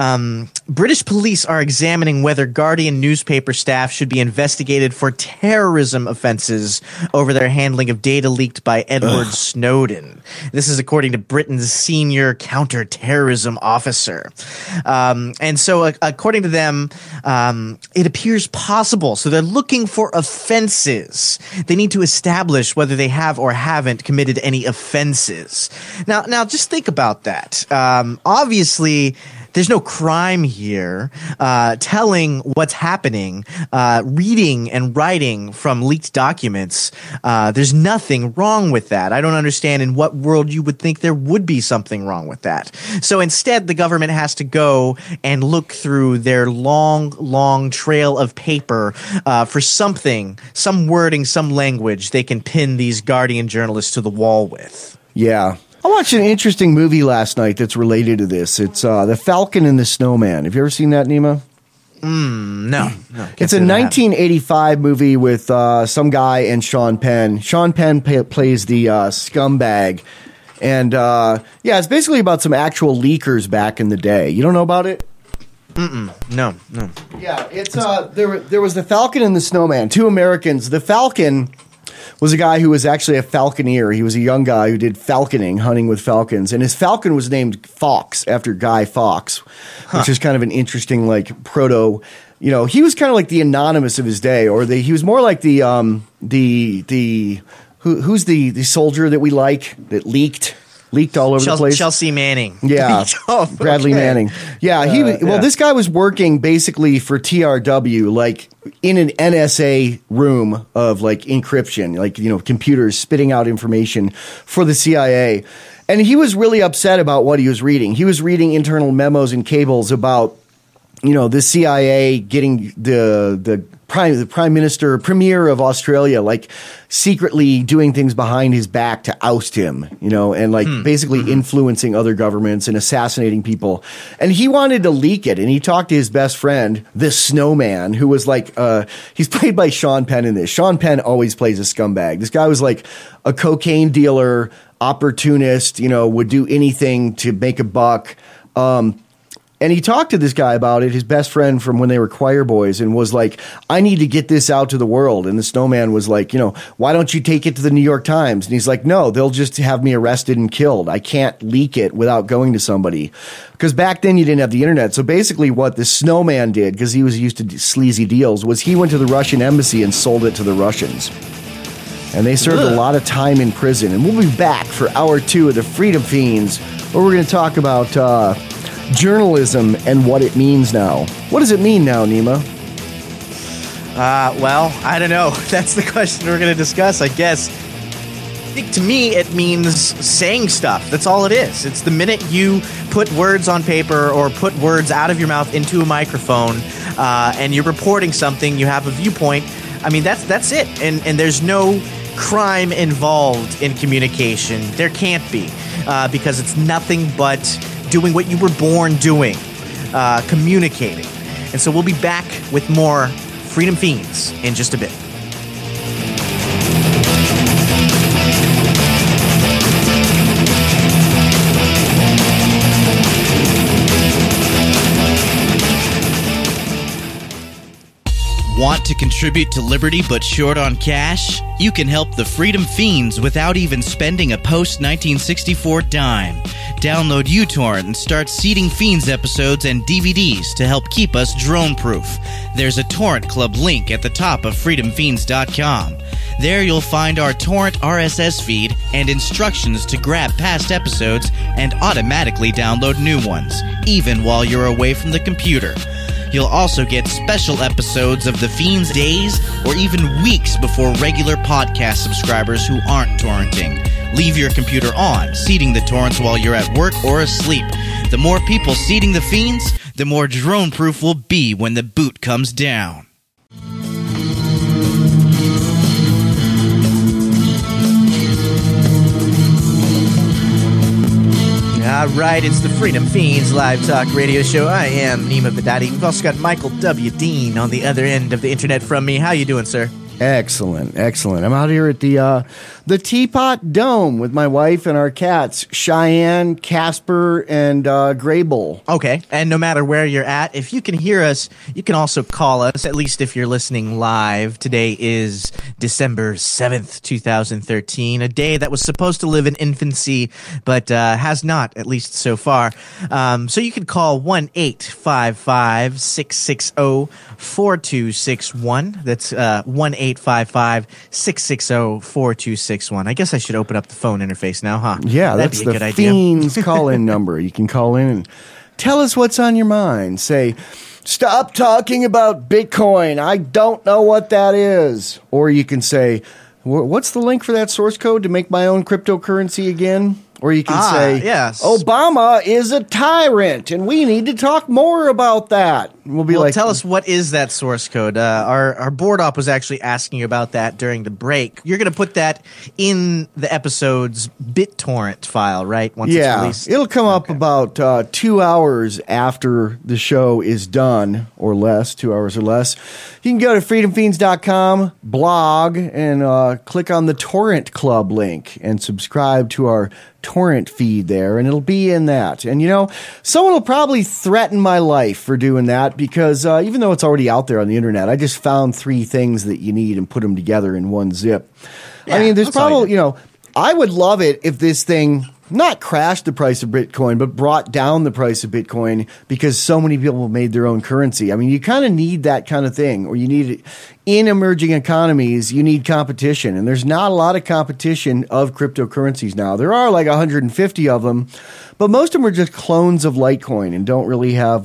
British police are examining whether Guardian newspaper staff should be investigated for terrorism offenses over their handling of data leaked by Edward Snowden. This is according to Britain's senior counter-terrorism officer. And so according to them, it appears possible. So they're looking for offenses. They need to establish whether they have or haven't committed any offenses. Now just think about that. Obviously, there's no crime here. Telling what's happening, reading and writing from leaked documents, there's nothing wrong with that. I don't understand in what world you would think there would be something wrong with that. So instead, the government has to go and look through their long trail of paper for something, some wording, some language they can pin these Guardian journalists to the wall with. yeah. I watched an interesting movie last night that's related to this. It's The Falcon and the Snowman. Have you ever seen that, Nima? No. It's a 1985 movie with some guy and Sean Penn. Sean Penn plays the scumbag. And, it's basically about some actual leakers back in the day. You don't know about it? No. Yeah, it's there was the Falcon and the Snowman, two Americans. The Falcon was a guy who was actually a falconeer. He was a young guy who did falconing, hunting with falcons, and his falcon was named Fox after Guy Fawkes, which is kind of an interesting like proto. You know, he was kind of like the Anonymous of his day, or he was more like the who's the soldier that we like that leaked all over the place. Chelsea Manning. Yeah. Bradley Manning. Yeah. This guy was working basically for TRW, like in an NSA room of like encryption, like, you know, computers spitting out information for the CIA. And he was really upset about what he was reading. He was reading internal memos and cables about, you know, the CIA getting the premier of Australia, like secretly doing things behind his back to oust him, you know, and like basically influencing other governments and assassinating people. And he wanted to leak it. And he talked to his best friend, the Snowman, who was like, he's played by Sean Penn in this. Sean Penn always plays a scumbag. This guy was like a cocaine dealer, opportunist, you know, would do anything to make a buck. And he talked to this guy about it, his best friend from when they were choir boys, and was like, I need to get this out to the world. And the Snowman was like, you know, why don't you take it to the New York Times? And he's like, no, they'll just have me arrested and killed. I can't leak it without going to somebody. Because back then you didn't have the internet. So basically what the Snowman did, because he was used to sleazy deals, was he went to the Russian embassy and sold it to the Russians. And they served a lot of time in prison. And we'll be back for hour 2 of the Freedom Fiends, where we're going to talk about journalism and what it means now. What does it mean now, Nima? Well, I don't know. That's the question we're going to discuss, I guess. I think to me it means saying stuff. That's all it is. It's the minute you put words on paper or put words out of your mouth into a microphone and you're reporting something, you have a viewpoint. I mean, that's it. And there's no crime involved in communication. There can't be because it's nothing but doing what you were born doing, communicating. And so we'll be back with more Freedom Fiends in just a bit. Want to contribute to Liberty but short on cash? You can help the Freedom Fiends without even spending a post-1964 dime. Download uTorrent and start seeding Fiends episodes and DVDs to help keep us drone-proof. There's a Torrent Club link at the top of freedomfiends.com. There you'll find our torrent RSS feed and instructions to grab past episodes and automatically download new ones, even while you're away from the computer. You'll also get special episodes of The Fiends days or even weeks before regular podcast subscribers who aren't torrenting. Leave your computer on, seeding the torrents while you're at work or asleep. The more people seeding The Fiends, the more drone-proof we'll be when the boot comes down. All right, it's the Freedom Fiends live talk radio show. I am Nima Vidadi. We've also got Michael W. Dean on the other end of the internet from me. How you doing, sir? Excellent. I'm out here at the Teapot Dome with my wife and our cats, Cheyenne, Casper, and Grable. Okay, and no matter where you're at, if you can hear us, you can also call us, at least if you're listening live. Today is December 7th, 2013, a day that was supposed to live in infancy, but has not, at least so far. So you can call 1-855-660-4261. That's 1-855-660-4261. I guess I should open up the phone interface now, huh? Yeah, that's the Fiends call-in number. You can call in and tell us what's on your mind. Say, stop talking about Bitcoin. I don't know what that is. Or you can say, what's the link for that source code to make my own cryptocurrency again? Or you can say, yes. Obama is a tyrant, and we need to talk more about that. We'll be tell us, what is that source code? Our board op was actually asking about that during the break. You're going to put that in the episode's BitTorrent file, right? Once it's released. It'll come up about 2 hours after the show is done, or less, 2 hours or less. You can go to freedomfiends.com, blog, and click on the Torrent Club link and subscribe to our torrent feed there, and it'll be in that. And, someone will probably threaten my life for doing that because even though it's already out there on the internet, I just found 3 things that you need and put them together in one zip. Yeah, I mean, there's probably, I would love it if this thing not crashed the price of Bitcoin, but brought down the price of Bitcoin because so many people made their own currency. I mean, you kind of need that kind of thing, or you need it in emerging economies. You need competition, and there's not a lot of competition of cryptocurrencies now. There are like 150 of them, but most of them are just clones of Litecoin and don't really have,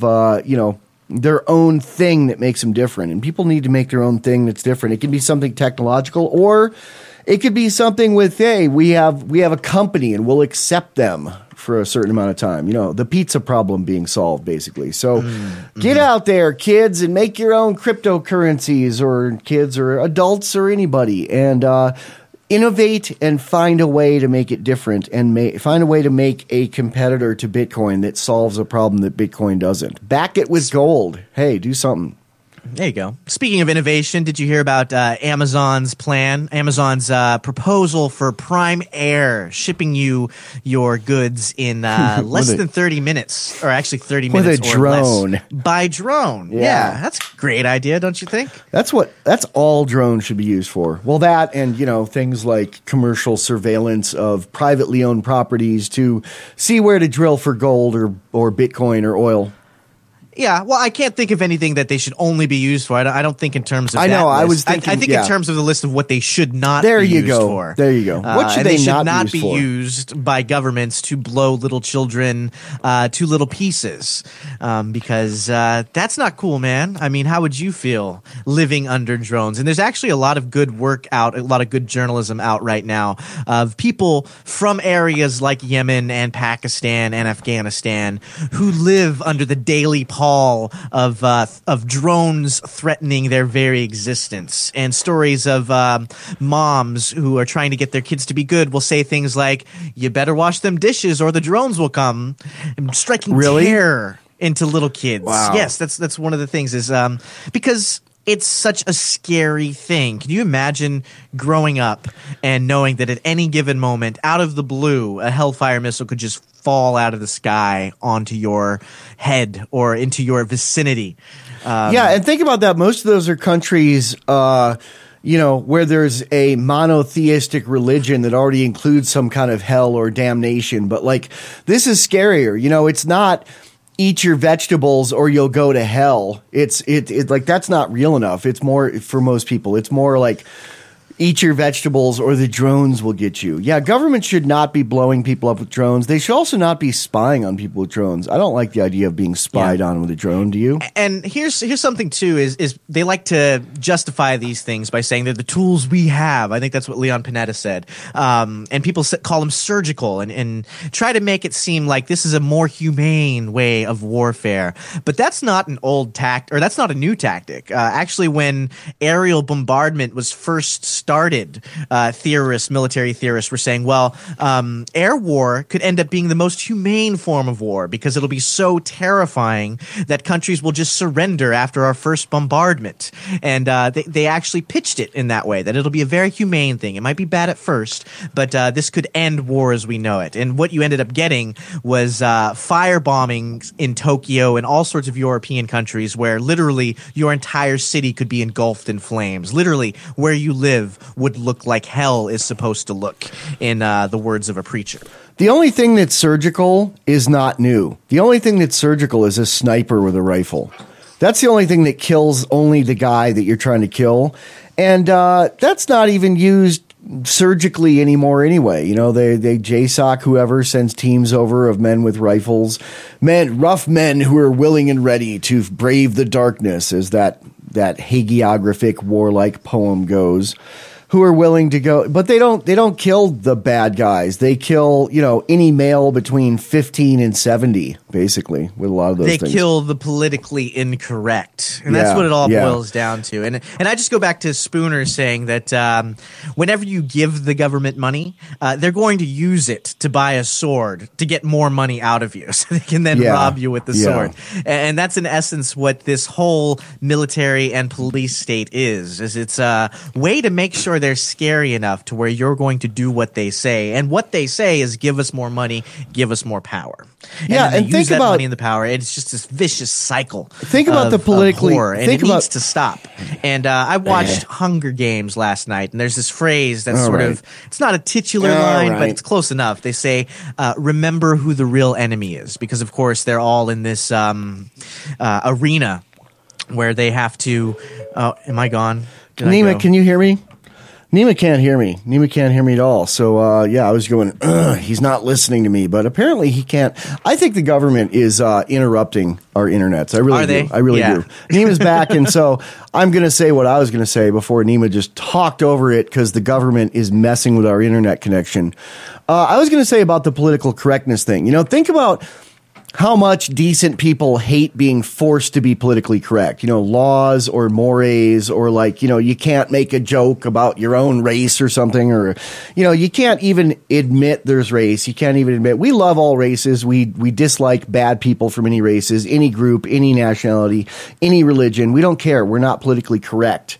their own thing that makes them different. And people need to make their own thing that's different. It can be something technological, or it could be something with, hey, we have a company and we'll accept them for a certain amount of time. The pizza problem being solved, basically. So get out there, kids, and make your own cryptocurrencies, or kids or adults or anybody, and innovate and find a way to make it different, and find a way to make a competitor to Bitcoin that solves a problem that Bitcoin doesn't. Back it with gold. Hey, do something. There you go. Speaking of innovation, did you hear about Amazon's plan? Amazon's proposal for Prime Air, shipping you your goods in less than 30 minutes, or actually 30 minutes with a drone. Less by drone. Yeah, that's a great idea, don't you think? That's all drones should be used for. Well, that and things like commercial surveillance of privately owned properties to see where to drill for gold or Bitcoin or oil. Yeah, well, I can't think of anything that they should only be used for. I don't think in terms of. I know. That list. I was thinking. I think in terms of the list of what they should not. There be you used go. For. There you go. What should they not be used by governments to blow little children to little pieces? Because that's not cool, man. I mean, how would you feel living under drones? And there's actually a lot of good work out, a lot of good journalism out right now of people from areas like Yemen and Pakistan and Afghanistan who live under the daily pall of drones threatening their very existence, and stories of moms who are trying to get their kids to be good will say things like, "You better wash them dishes or the drones will come," and striking terror into little kids. Wow. Yes, that's one of the things is because it's such a scary thing. Can you imagine growing up and knowing that at any given moment, out of the blue, a Hellfire missile could just fall out of the sky onto your head or into your vicinity? And think about that. Most of those are countries, where there's a monotheistic religion that already includes some kind of hell or damnation. But this is scarier. It's not eat your vegetables or you'll go to hell. It's that's not real enough. It's more, for most people, it's more like eat your vegetables or the drones will get you. Yeah, government should not be blowing people up with drones. They should also not be spying on people with drones. I don't like the idea of being spied on with a drone. Do you? And here's something too is they like to justify these things by saying they're the tools we have. I think that's what Leon Panetta said. And people call them surgical and try to make it seem like this is a more humane way of warfare. But that's not an old tactic, or that's not a new tactic. Actually, when aerial bombardment was first started, military theorists were saying, air war could end up being the most humane form of war because it'll be so terrifying that countries will just surrender after our first bombardment. And they actually pitched it in that way, that it'll be a very humane thing. It might be bad at first, but this could end war as we know it. And what you ended up getting was firebombing in Tokyo and all sorts of European countries where literally your entire city could be engulfed in flames. Literally, where you live would look like hell is supposed to look, in the words of a preacher. The only thing that's surgical is not new. The only thing that's surgical is a sniper with a rifle. That's the only thing that kills only the guy that you're trying to kill. And that's not even used surgically anymore anyway. They JSOC whoever, sends teams over of men with rifles, rough men who are willing and ready to brave the darkness, as that hagiographic warlike poem goes. who are willing to go, but they don't kill the bad guys. They kill, any male between 15 and 70, basically, with a lot of those things. They kill the politically incorrect. And that's what it all boils down to. And I just go back to Spooner saying that whenever you give the government money, they're going to use it to buy a sword to get more money out of you so they can then rob you with the sword. And that's in essence what this whole military and police state is it's a way to make sure they're scary enough to where you're going to do what they say. And what they say is give us more money, give us more power. And use that money and the power. It's just this vicious cycle. Think about the politically horror, and it needs to stop. And I watched Hunger Games last night, and there's this phrase that's it's not a titular line, but it's close enough. They say, remember who the real enemy is, because of course they're all in this arena where they have to. Am I gone? Nima, can you hear me? Nima can't hear me. Nima can't hear me at all. So, I was going, he's not listening to me, but apparently he can't. I think the government is interrupting our internets. I really do. I really do. Nima's back, and so I'm going to say what I was going to say before Nima just talked over it because the government is messing with our internet connection. I was going to say about the political correctness thing. Think about how much decent people hate being forced to be politically correct, laws or mores, or you can't make a joke about your own race or something, or, you can't even admit there's race. You can't even admit we love all races. We dislike bad people from any races, any group, any nationality, any religion. We don't care. We're not politically correct.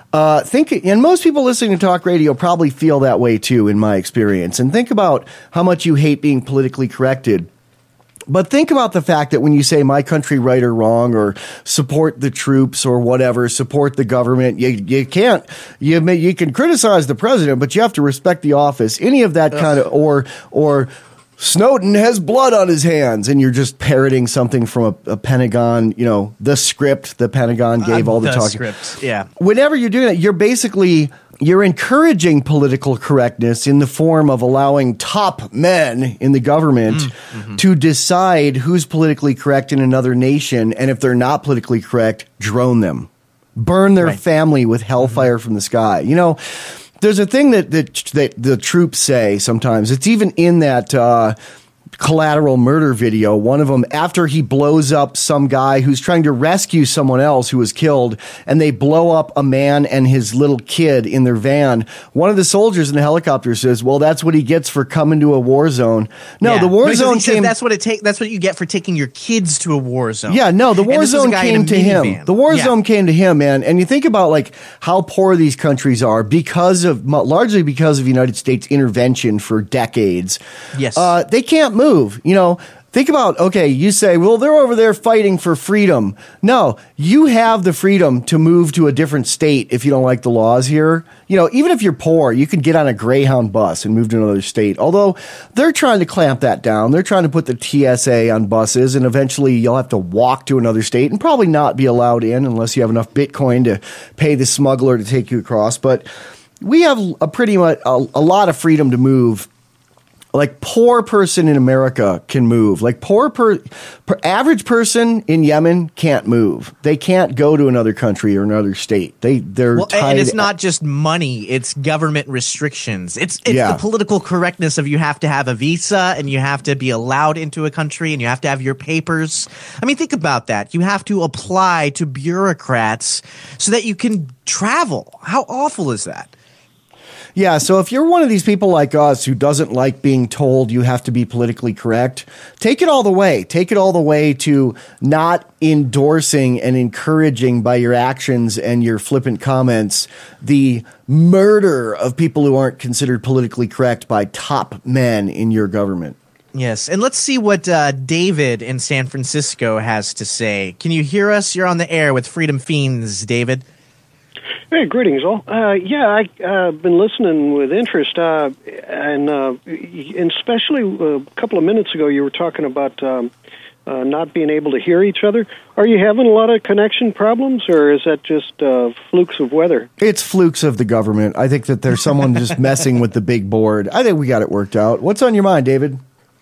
And most people listening to talk radio probably feel that way too, in my experience. And think about how much you hate being politically corrected. But think about the fact that when you say my country right or wrong, or support the troops or whatever, support the government, you can't, you can criticize the president, but you have to respect the office. Any of that kind of, or Snowden has blood on his hands, and you're just parroting something from a Pentagon, the script the Pentagon gave all the talking. Script, yeah. Whenever you're doing that, you're encouraging political correctness in the form of allowing top men in the government to decide who's politically correct in another nation, and if they're not politically correct, drone them. Burn their family with hellfire from the sky. There's a thing that the troops say sometimes. It's even in that Collateral Murder video. One of them, after he blows up some guy who's trying to rescue someone else who was killed, and they blow up a man and his little kid in their van, one of the soldiers in the helicopter says, well, that's what he gets for coming to a war zone. No, the war zone came. That's what you get for taking your kids to a war zone. Yeah, no, the war zone came to him. The war zone came to him, man. And you think about how poor these countries are largely because of United States intervention for decades. Yes. They can't move. Think about, you say, well, they're over there fighting for freedom. No, you have the freedom to move to a different state if you don't like the laws here. Even if you're poor, you can get on a Greyhound bus and move to another state. Although they're trying to clamp that down. They're trying to put the TSA on buses, and eventually you'll have to walk to another state and probably not be allowed in unless you have enough Bitcoin to pay the smuggler to take you across. But we have pretty much a lot of freedom to move. Poor person in America can move. Average person in Yemen can't move. They can't go to another country or another state. They're tied. And it's not just money; it's government restrictions. It's the political correctness of you have to have a visa, and you have to be allowed into a country, and you have to have your papers. I mean, think about that. You have to apply to bureaucrats so that you can travel. How awful is that? Yeah, so if you're one of these people like us who doesn't like being told you have to be politically correct, take it all the way. Take it all the way to not endorsing and encouraging by your actions and your flippant comments the murder of people who aren't considered politically correct by top men in your government. Yes, and let's see what David in San Francisco has to say. Can you hear us? You're on the air with Freedom Fiends, David. Hey, greetings, all. I've been listening with interest, and especially a couple of minutes ago, you were talking about not being able to hear each other. Are you having a lot of connection problems, or is that just flukes of weather? It's flukes of the government. I think that there's someone just messing with the big board. I think we got it worked out. What's on your mind, David?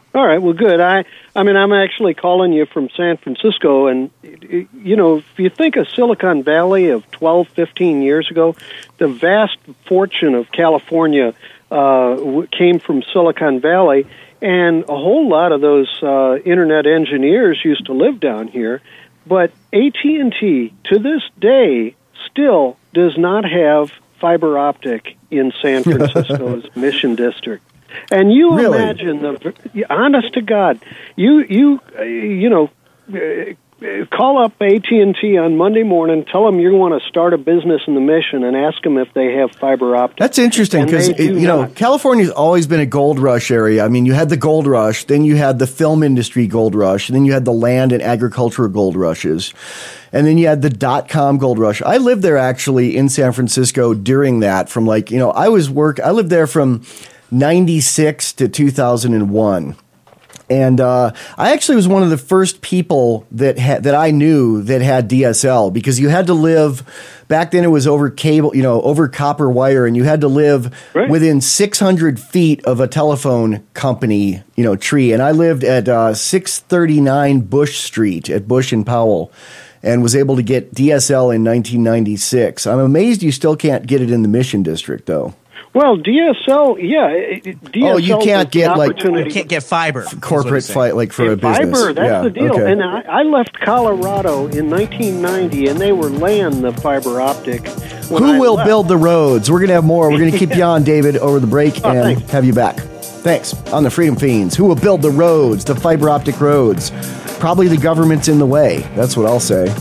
All right, well, good. I mean, I'm actually calling you from San Francisco, and, you know, if you think of Silicon Valley of 12, 15 years ago, the vast fortune of California came from Silicon Valley, and a whole lot of those Internet engineers used to live down here, but AT&T, to this day, still does not have fiber optic in San Francisco's Mission District. And you imagine honest to God, you know, call up AT&T on Monday morning, tell them you want to start a business in the Mission, and ask them if they have fiber optic. That's interesting because, you know, California's always been a gold rush area. I mean, you had the gold rush, then you had the film industry gold rush, and then you had the land and agricultural gold rushes. And then you had the .com gold rush. I lived there actually in San Francisco during that from like, you know, I lived there from 96 to 2001. And I actually was one of the first people that I knew that had DSL, because you had to live back then. It was over cable, you know, over copper wire, and you had to live within 600 feet of a telephone company, you know, tree. And I lived at 639 Bush Street at Bush and Powell, and was able to get DSL in 1996. I'm amazed you still can't get it in the Mission District, though. Well, DSL, DSL. You can't get you can't get fiber. Corporate fight like for a business. Fiber, that's the deal. Okay. And I left Colorado in 1990, and they were laying the fiber optic. Who will build the roads? We're going to have more. We're going to keep you on, David, over the break and have you back. Thanks. On the Freedom Fiends. Who will build the roads, the fiber optic roads? Probably the government's in the way. That's what I'll say.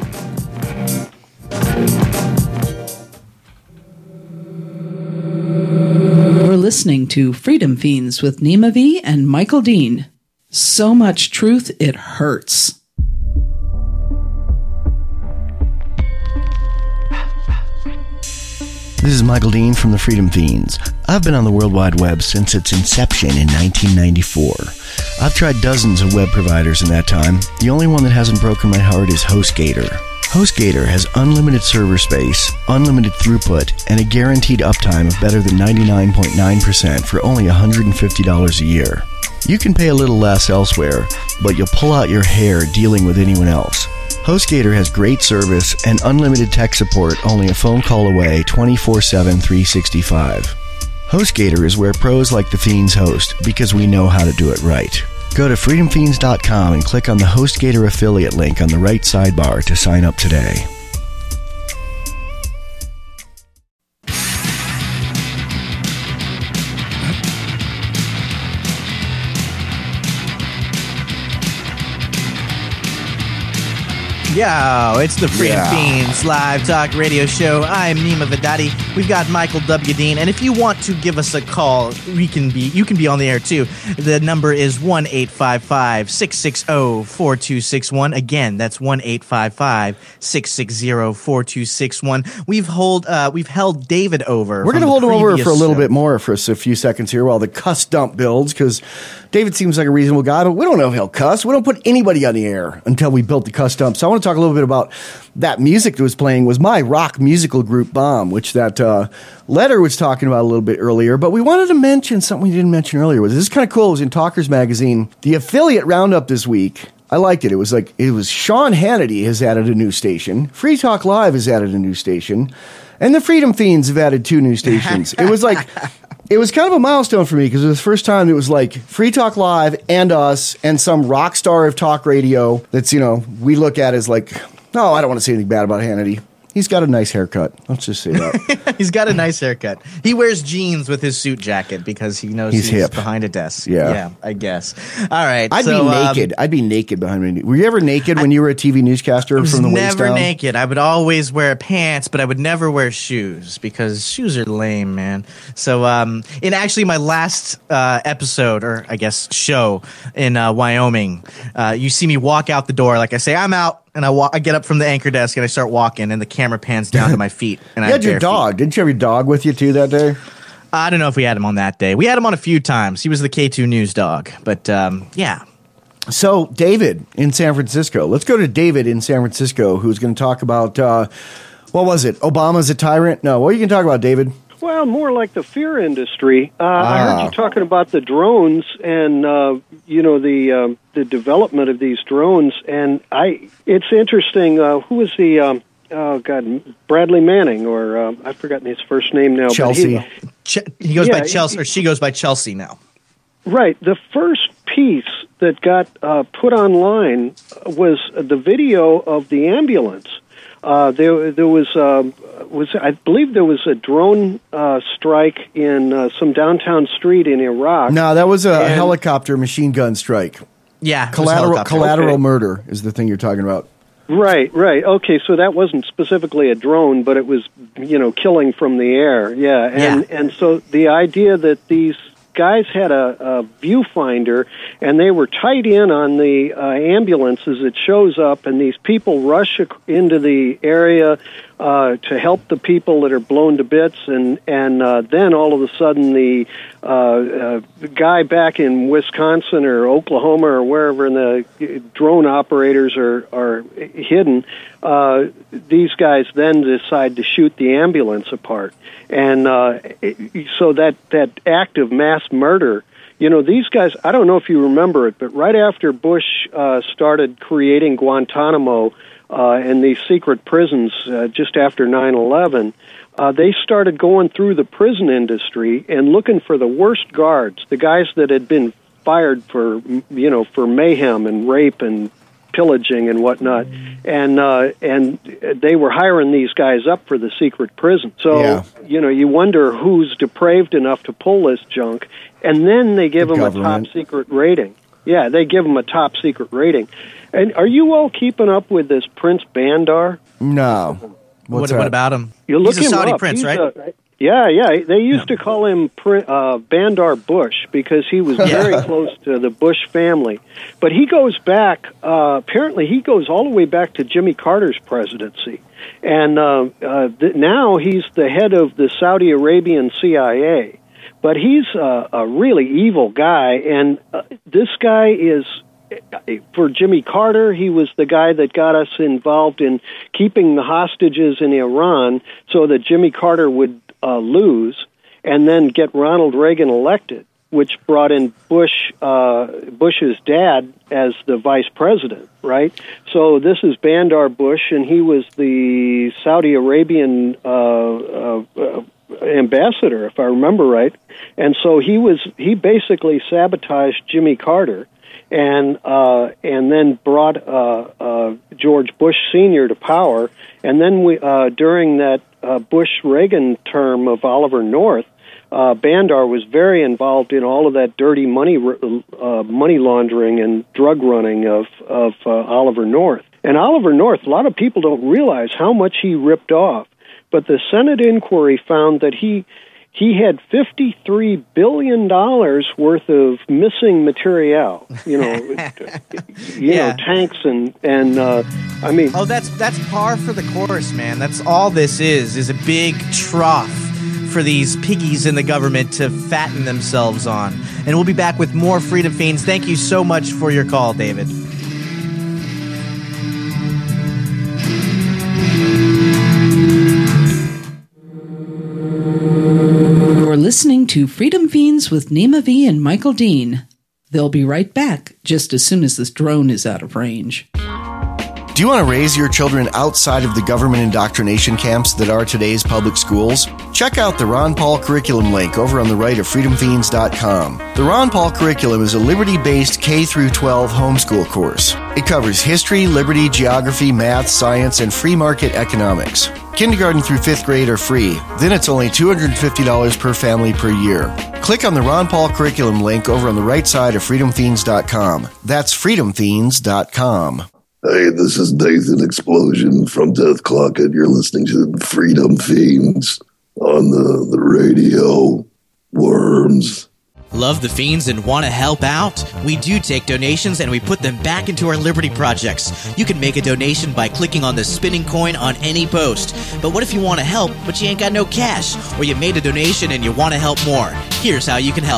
You're listening to Freedom Fiends with Nima V and Michael Dean. So much truth, it hurts. This is Michael Dean from the Freedom Fiends. I've been on the World Wide Web since its inception in 1994. I've tried dozens of web providers in that time. The only one that hasn't broken my heart is HostGator. HostGator has unlimited server space, unlimited throughput, and a guaranteed uptime of better than 99.9% for only $150 a year. You can pay a little less elsewhere, but you'll pull out your hair dealing with anyone else. HostGator has great service and unlimited tech support, only a phone call away, 24/7, 365. HostGator is where pros like the Fiends host, because we know how to do it right. Go to freedomfiends.com and click on the HostGator affiliate link on the right sidebar to sign up today. Yo, it's the Freedom Fiends live talk radio show. I'm Nima Vidadi. We've got Michael W. Dean, and if you want to give us a call, you can be on the air too. The number is 1-855-660-4261. Again, that's 1-855-660-4261. We've held David over. We're going to hold him over for a little bit more for a few seconds here while the cuss dump builds, because David seems like a reasonable guy, but we don't know if he'll cuss. We don't put anybody on the air until we built the cuss dump. So I want to talk a little bit about that music that was playing was my rock musical group Bomb, which that Letter was talking about a little bit earlier. But we wanted to mention something we didn't mention earlier. This is kind of cool. It was in Talkers Magazine. The affiliate roundup this week. I liked it. It was Sean Hannity has added a new station. Free Talk Live has added a new station. And the Freedom Fiends have added 2 new stations. It was like... It was kind of a milestone for me because it was the first time it was like Free Talk Live and us and some rock star of talk radio that's, you know, we look at as like, no, I don't want to say anything bad about Hannity. He's got a nice haircut. Let's just say that. He's got a nice haircut. He wears jeans with his suit jacket because he knows he's hip. behind a desk. Yeah, I guess. All right. I'd be naked. I'd be naked behind me. Were you ever naked when you were a TV newscaster from the waist down? Never naked. I would always wear pants, but I would never wear shoes because shoes are lame, man. So, in actually my last episode, or I guess show in Wyoming, you see me walk out the door. Like I say, I'm out. And I get up from the anchor desk and I start walking, and the camera pans down to my feet. And you had your dog. Didn't you have your dog with you too that day? I don't know if we had him on that day. We had him on a few times. He was the K2 News dog. But, yeah. So, David in San Francisco. Let's go to David in San Francisco, who's going to talk about, what was it? Obama's a tyrant? No, what are you going to talk about, David? Well, more like the fear industry. I heard you talking about the drones and the development of these drones, and it's interesting. Who was the Bradley Manning, or I've forgotten his first name now. Chelsea. But he goes by Chelsea, or she goes by Chelsea now. Right. The first piece that got put online was the video of the ambulance. There was I believe there was a drone strike in some downtown street in Iraq. No, that was a helicopter machine gun strike. Yeah, Collateral murder is the thing you're talking about. Right. Okay, so that wasn't specifically a drone, but it was, killing from the air. Yeah. And so the idea that these guys had a viewfinder, and they were tied in on the ambulance as it shows up, and these people rush into the area to help the people that are blown to bits, and then all of a sudden the guy back in Wisconsin or Oklahoma or wherever the drone operators are hidden, these guys then decide to shoot the ambulance apart. And so that act of mass murder, these guys, I don't know if you remember it, but right after Bush started creating Guantanamo and these secret prisons just after 9/11, they started going through the prison industry and looking for the worst guards, the guys that had been fired for mayhem and rape and pillaging and whatnot, and they were hiring these guys up for the secret prison. So you wonder who's depraved enough to pull this junk, and then they give them a top secret rating. Yeah, they give them a top secret rating. And are you all keeping up with this Prince Bandar? No. What about him? He's a Saudi prince, right? Yeah. They used to call him Bandar Bush because he was very close to the Bush family. But he goes back, apparently he goes all the way back to Jimmy Carter's presidency. And now he's the head of the Saudi Arabian CIA. But he's a really evil guy, and this guy is... For Jimmy Carter, he was the guy that got us involved in keeping the hostages in Iran so that Jimmy Carter would lose and then get Ronald Reagan elected, which brought in Bush's dad as the vice president, right? So this is Bandar Bush, and he was the Saudi Arabian ambassador, if I remember right. And so he basically sabotaged Jimmy Carter. And then brought George Bush Sr. to power, and then during that Bush-Reagan term of Oliver North, Bandar was very involved in all of that dirty money laundering and drug running of Oliver North. And Oliver North, a lot of people don't realize how much he ripped off, but the Senate inquiry found that he had $53 billion worth of missing material, tanks and I mean. Oh, that's par for the course, man. That's all this is a big trough for these piggies in the government to fatten themselves on. And we'll be back with more Freedom Fiends. Thank you so much for your call, David. You're listening to Freedom Fiends with Nima V and Michael Dean. They'll be right back just as soon as this drone is out of range. Do you want to raise your children outside of the government indoctrination camps that are today's public schools? Check out the Ron Paul curriculum link over on the right of freedomfiends.com. The Ron Paul curriculum is a liberty-based K-12 homeschool course. It covers history, liberty, geography, math, science, and free market economics. Kindergarten through 5th grade are free. Then it's only $250 per family per year. Click on the Ron Paul curriculum link over on the right side of freedomfiends.com. That's freedomfiends.com. Hey, this is Nathan Explosion from Death Clock, and you're listening to Freedom Fiends on the radio. Worms. Love the Fiends and want to help out? We do take donations and we put them back into our Liberty projects. You can make a donation by clicking on the spinning coin on any post. But what if you want to help, but you ain't got no cash? Or you made a donation and you want to help more? Here's how you can help.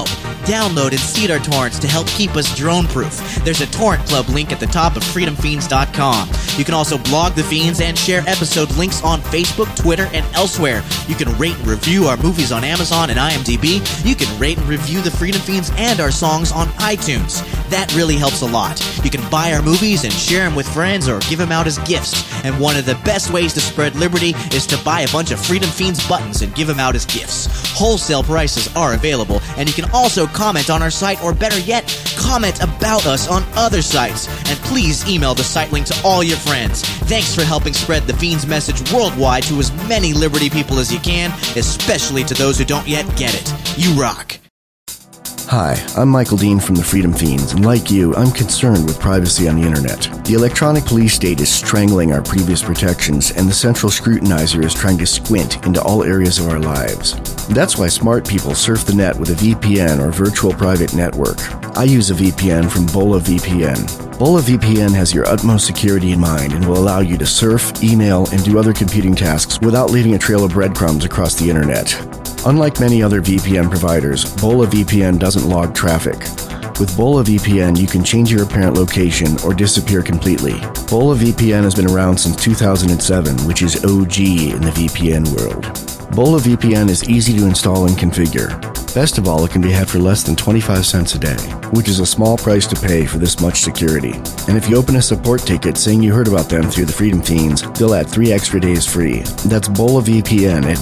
download and seed our torrents to help keep us drone-proof. There's a torrent club link at the top of freedomfiends.com. You can also blog The Fiends and share episode links on Facebook, Twitter, and elsewhere. You can rate and review our movies on Amazon and IMDb. You can rate and review The Freedom Fiends and our songs on iTunes. That really helps a lot. You can buy our movies and share them with friends or give them out as gifts. And one of the best ways to spread liberty is to buy a bunch of Freedom Fiends buttons and give them out as gifts. Wholesale prices are available, and you can also comment on our site, or better yet, comment about us on other sites. And please email the site link to all your friends. Thanks for helping spread the Fiends message worldwide to as many liberty people as you can, especially to those who don't yet get it. You rock. Hi, I'm Michael Dean from the Freedom Fiends, and like you, I'm concerned with privacy on the internet. The electronic police state is strangling our previous protections, and the central scrutinizer is trying to squint into all areas of our lives. That's why smart people surf the net with a VPN or virtual private network. I use a VPN from Bola VPN. Bola VPN has your utmost security in mind and will allow you to surf, email, and do other computing tasks without leaving a trail of breadcrumbs across the internet. Unlike many other VPN providers, Bola VPN doesn't log traffic. With Bola VPN, you can change your apparent location or disappear completely. Bola VPN has been around since 2007, which is OG in the VPN world. Bola VPN is easy to install and configure. Best of all, it can be had for less than 25 cents a day, which is a small price to pay for this much security. And if you open a support ticket saying you heard about them through the Freedom Fiends, they'll add 3 extra days free. That's Bola VPN at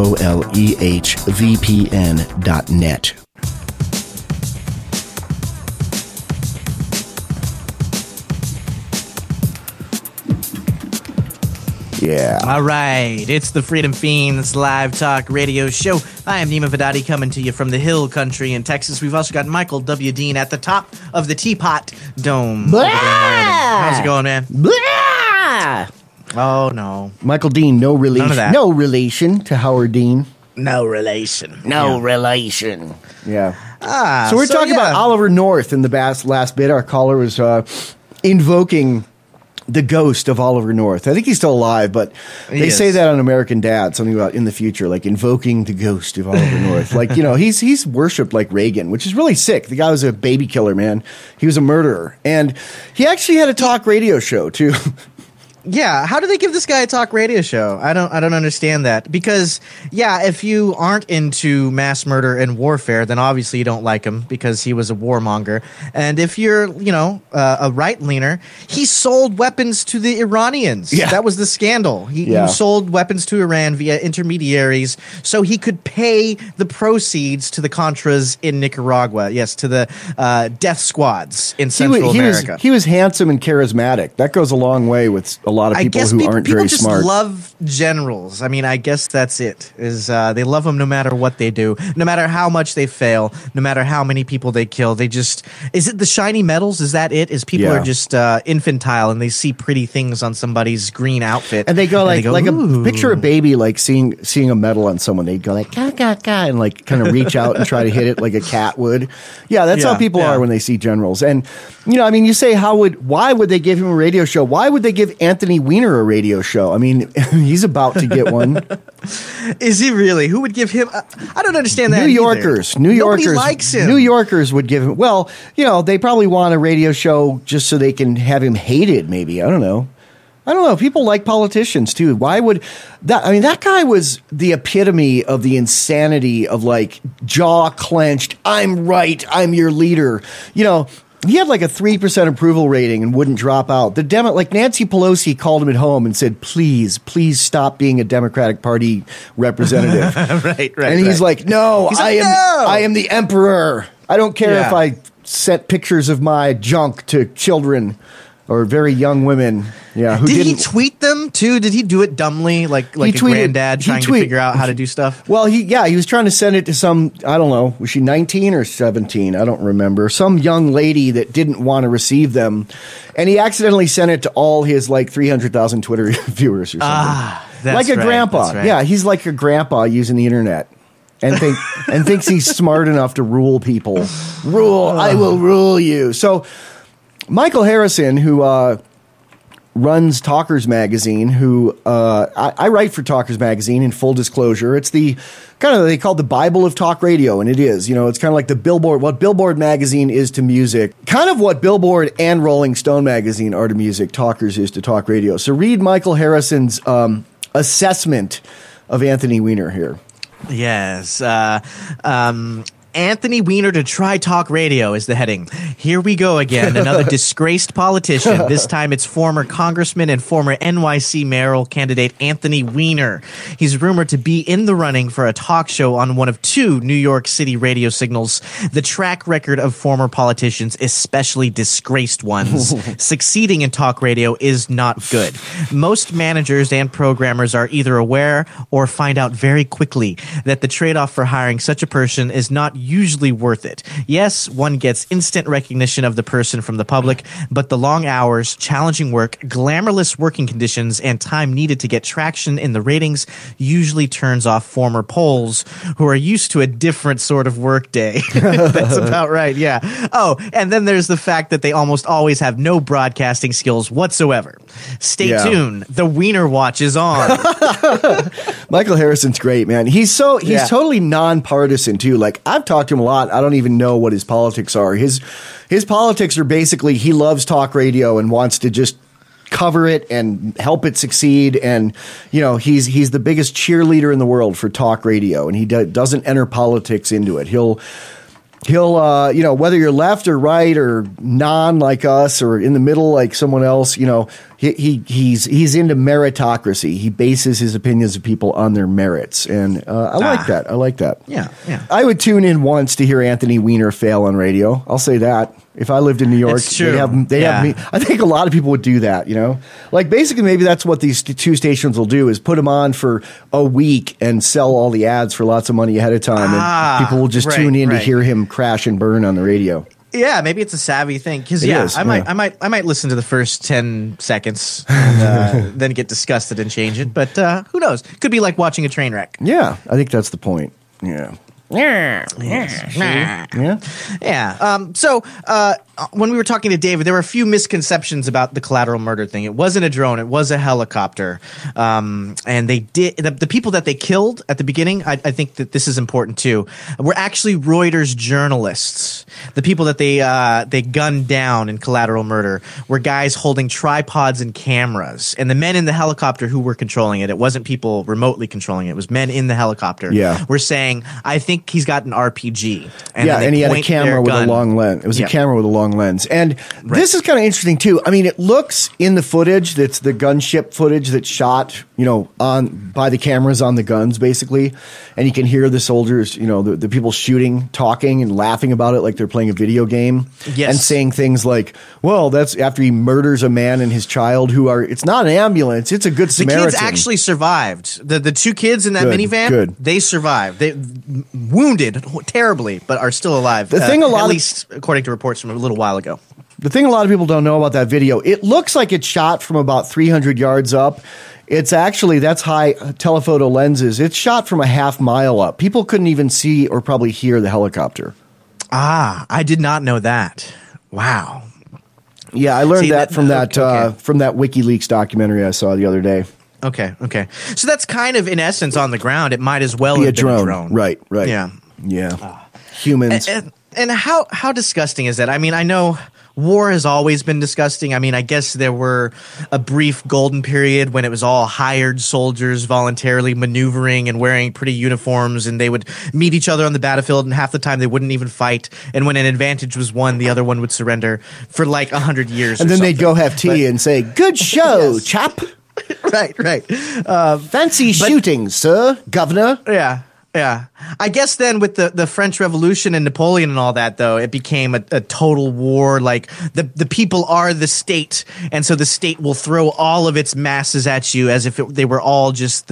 BOLEHVPN.net. Yeah. All right, it's the Freedom Fiends live talk radio show. I am Nima Vidadi coming to you from the Hill Country in Texas. We've also got Michael W. Dean at the top of the Teapot Dome. How's it going, man? Blah! Oh, no. Michael Dean, no relation. None of that. No relation to Howard Dean. No relation. No relation. Yeah. Ah, So we're talking about Oliver North in the last bit. Our caller was invoking the ghost of Oliver North. I think he's still alive, but they say that on American Dad, something about in the future, like invoking the ghost of Oliver North. Like, you know, he's worshipped like Reagan, which is really sick. The guy was a baby killer, man. He was a murderer. And he actually had a talk radio show, too. Yeah, how do they give this guy a talk radio show? I don't understand that. Because, yeah, if you aren't into mass murder and warfare, then obviously you don't like him because he was a warmonger. And if you're, you know, a right-leaner, he sold weapons to the Iranians. Yeah. That was the scandal. He sold weapons to Iran via intermediaries so he could pay the proceeds to the Contras in Nicaragua. Yes, to the death squads in Central America. He was handsome and charismatic. That goes a long way with a lot of people who aren't very smart. People just love generals. I mean, I guess that's it. They love them no matter what they do, no matter how much they fail, no matter how many people they kill. They just is it the shiny medals? Is that it? Is people are just infantile and they see pretty things on somebody's green outfit and they go like ooh. A picture a baby like seeing a medal on someone. They'd go like ga ga ga and like kind of reach out and try to hit it like a cat would. Yeah, that's how people are when they see generals. And you know, I mean, you say why would they give him a radio show? Why would they give Anthony Weiner a radio show? I mean, he's about to get one. Is he really? Who would give him? I don't understand that. New Yorkers. Nobody likes him. New Yorkers would give him. Well, you know, they probably want a radio show just so they can have him hated. Maybe I don't know. People like politicians too. Why would that? I mean, that guy was the epitome of the insanity of like jaw clenched. I'm right. I'm your leader. You know. He had like a 3% approval rating and wouldn't drop out. Like Nancy Pelosi called him at home and said, please stop being a Democratic Party representative. right. And he's like, no, I am the emperor. I don't care if I sent pictures of my junk to children or very young women. Yeah, who did he tweet them too? Did he do it dumbly, like a granddad trying to figure out how to do stuff? Well, he was trying to send it to some, I don't know, was she 19 or 17? I don't remember. Some young lady that didn't want to receive them, and he accidentally sent it to all his like 300,000 Twitter viewers or something. Like a grandpa. Right. Yeah, he's like a grandpa using the internet. And thinks he's smart enough to rule people. I will rule you. So Michael Harrison, who runs Talkers Magazine, who I write for Talkers Magazine. In full disclosure, it's the kind of they call it the Bible of talk radio, and it is. It's kind of like the Billboard, what Billboard Magazine is to music, kind of what Billboard and Rolling Stone Magazine are to music. Talkers is to talk radio. So read Michael Harrison's assessment of Anthony Weiner here. Yes. Anthony Weiner to try talk radio is the heading. Here we go again. Another disgraced politician. This time it's former congressman and former NYC mayoral candidate Anthony Weiner. He's rumored to be in the running for a talk show on one of 2 New York City radio signals. The track record of former politicians, especially disgraced ones, succeeding in talk radio is not good. Most managers and programmers are either aware or find out very quickly that the trade-off for hiring such a person is not usually worth it. Yes, one gets instant recognition of the person from the public, but the long hours, challenging work, glamorous working conditions, and time needed to get traction in the ratings usually turns off former polls who are used to a different sort of work day. That's about right, yeah. Oh, and then there's the fact that they almost always have no broadcasting skills whatsoever. Stay tuned. The Weiner Watch is on. Michael Harrison's great, man. He's totally nonpartisan too. Like, I've talked to him a lot. I don't even know what his politics are. His politics are basically he loves talk radio and wants to just cover it and help it succeed. And he's the biggest cheerleader in the world for talk radio, and he doesn't enter politics into it. He'll whether you're left or right or non like us or in the middle like someone else, he's into meritocracy. He bases his opinions of people on their merits, and I like that. I like that. Yeah. I would tune in once to hear Anthony Weiner fail on radio. I'll say that. If I lived in New York, they'd have me. I think a lot of people would do that. Like basically maybe that's what these 2 stations will do is put him on for a week and sell all the ads for lots of money ahead of time, and people will just tune in to hear him crash and burn on the radio. Yeah, maybe it's a savvy thing because I might listen to the first 10 seconds and then get disgusted and change it. But who knows? Could be like watching a train wreck. Yeah, I think that's the point. Yeah. So when we were talking to David, there were a few misconceptions about the collateral murder thing. It wasn't a drone; it was a helicopter. And they did the people that they killed at the beginning. I think that this is important too. Were actually Reuters journalists. The people that they gunned down in collateral murder were guys holding tripods and cameras, and the men in the helicopter who were controlling it. It wasn't people remotely controlling it. It was men in the helicopter. Yeah, were saying, "I think he's got an RPG." And he had a camera with a long lens. It was a camera with a long lens. And this is kind of interesting too. I mean, it looks in the footage, that's the gunship footage that's shot, by the cameras on the guns basically. And you can hear the soldiers, the people shooting, talking and laughing about it like they're playing a video game. Yes. And saying things like, well, that's after he murders a man and his child it's not an ambulance, it's a good Samaritan. The kids actually survived. The 2 kids in that minivan, they survived. They wounded terribly, but are still alive. At least according to reports from a little while ago. The thing a lot of people don't know about that video, it looks like it's shot from about 300 yards up. It's actually, that's high telephoto lenses. It's shot from a half mile up. People couldn't even see or probably hear the helicopter. I did not know that. Wow. Yeah, I learned from that WikiLeaks documentary I saw the other day. Okay. So that's kind of, in essence, on the ground. It might as well have been a drone. Right. Yeah. Humans. And how disgusting is that? I mean, I know war has always been disgusting. I mean, I guess there were a brief golden period when it was all hired soldiers voluntarily maneuvering and wearing pretty uniforms, and they would meet each other on the battlefield, and half the time they wouldn't even fight. And when an advantage was won, the other one would surrender for like 100 years. And then they'd go have tea and say, "Good show, chap." Right. Fancy shooting, sir, governor. Yeah. I guess then with the French Revolution and Napoleon and all that, though, it became a total war. Like the people are the state, and so the state will throw all of its masses at you as if they were all just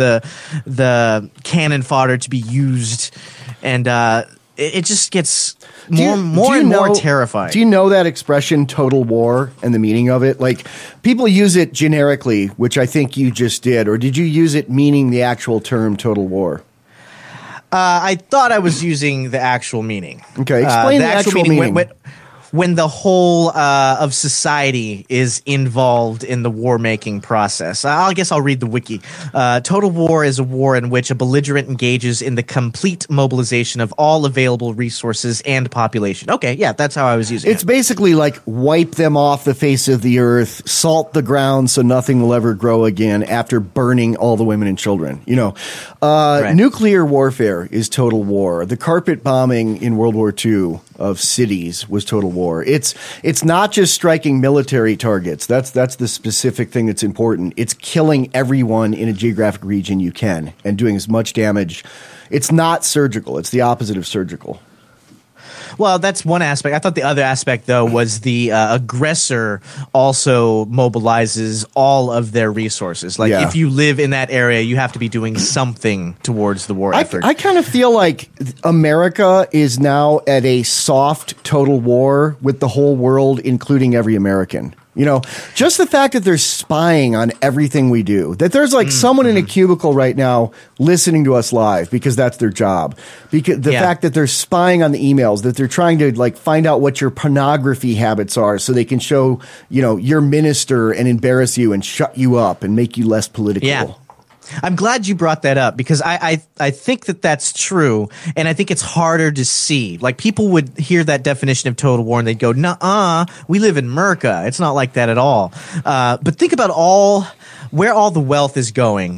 the cannon fodder to be used, and it just gets more and more terrifying. Do you know that expression, total war, and the meaning of it? Like, people use it generically, which I think you just did, or did you use it meaning the actual term total war? I thought I was using the actual meaning. Okay, explain the actual meaning. when the whole of society is involved in the war-making process. I guess I'll read the wiki. Total war is a war in which a belligerent engages in the complete mobilization of all available resources and population. Okay, yeah, that's how I was using it. It's basically like wipe them off the face of the earth, salt the ground so nothing will ever grow again after burning all the women and children. You know, nuclear warfare is total war. The carpet bombing in World War II of cities was total war. It's not just striking military targets. That's the specific thing that's important. It's killing everyone in a geographic region you can and doing as much damage. It's not surgical. It's the opposite of surgical. Well, that's one aspect. I thought the other aspect, though, was the aggressor also mobilizes all of their resources. Like, if you live in that area, you have to be doing something towards the war effort. I kind of feel like America is now at a soft total war with the whole world, including every American. You know, just the fact that they're spying on everything we do, that there's like someone in a cubicle right now listening to us live because that's their job. Because the fact that they're spying on the emails, that they're trying to like find out what your pornography habits are so they can show, you know, your minister and embarrass you and shut you up and make you less political. Yeah. I'm glad you brought that up because I think that that's true, and I think it's harder to see. Like, people would hear that definition of total war and they'd go, "Nuh-uh, we live in America. It's not like that at all." But think about where all the wealth is going,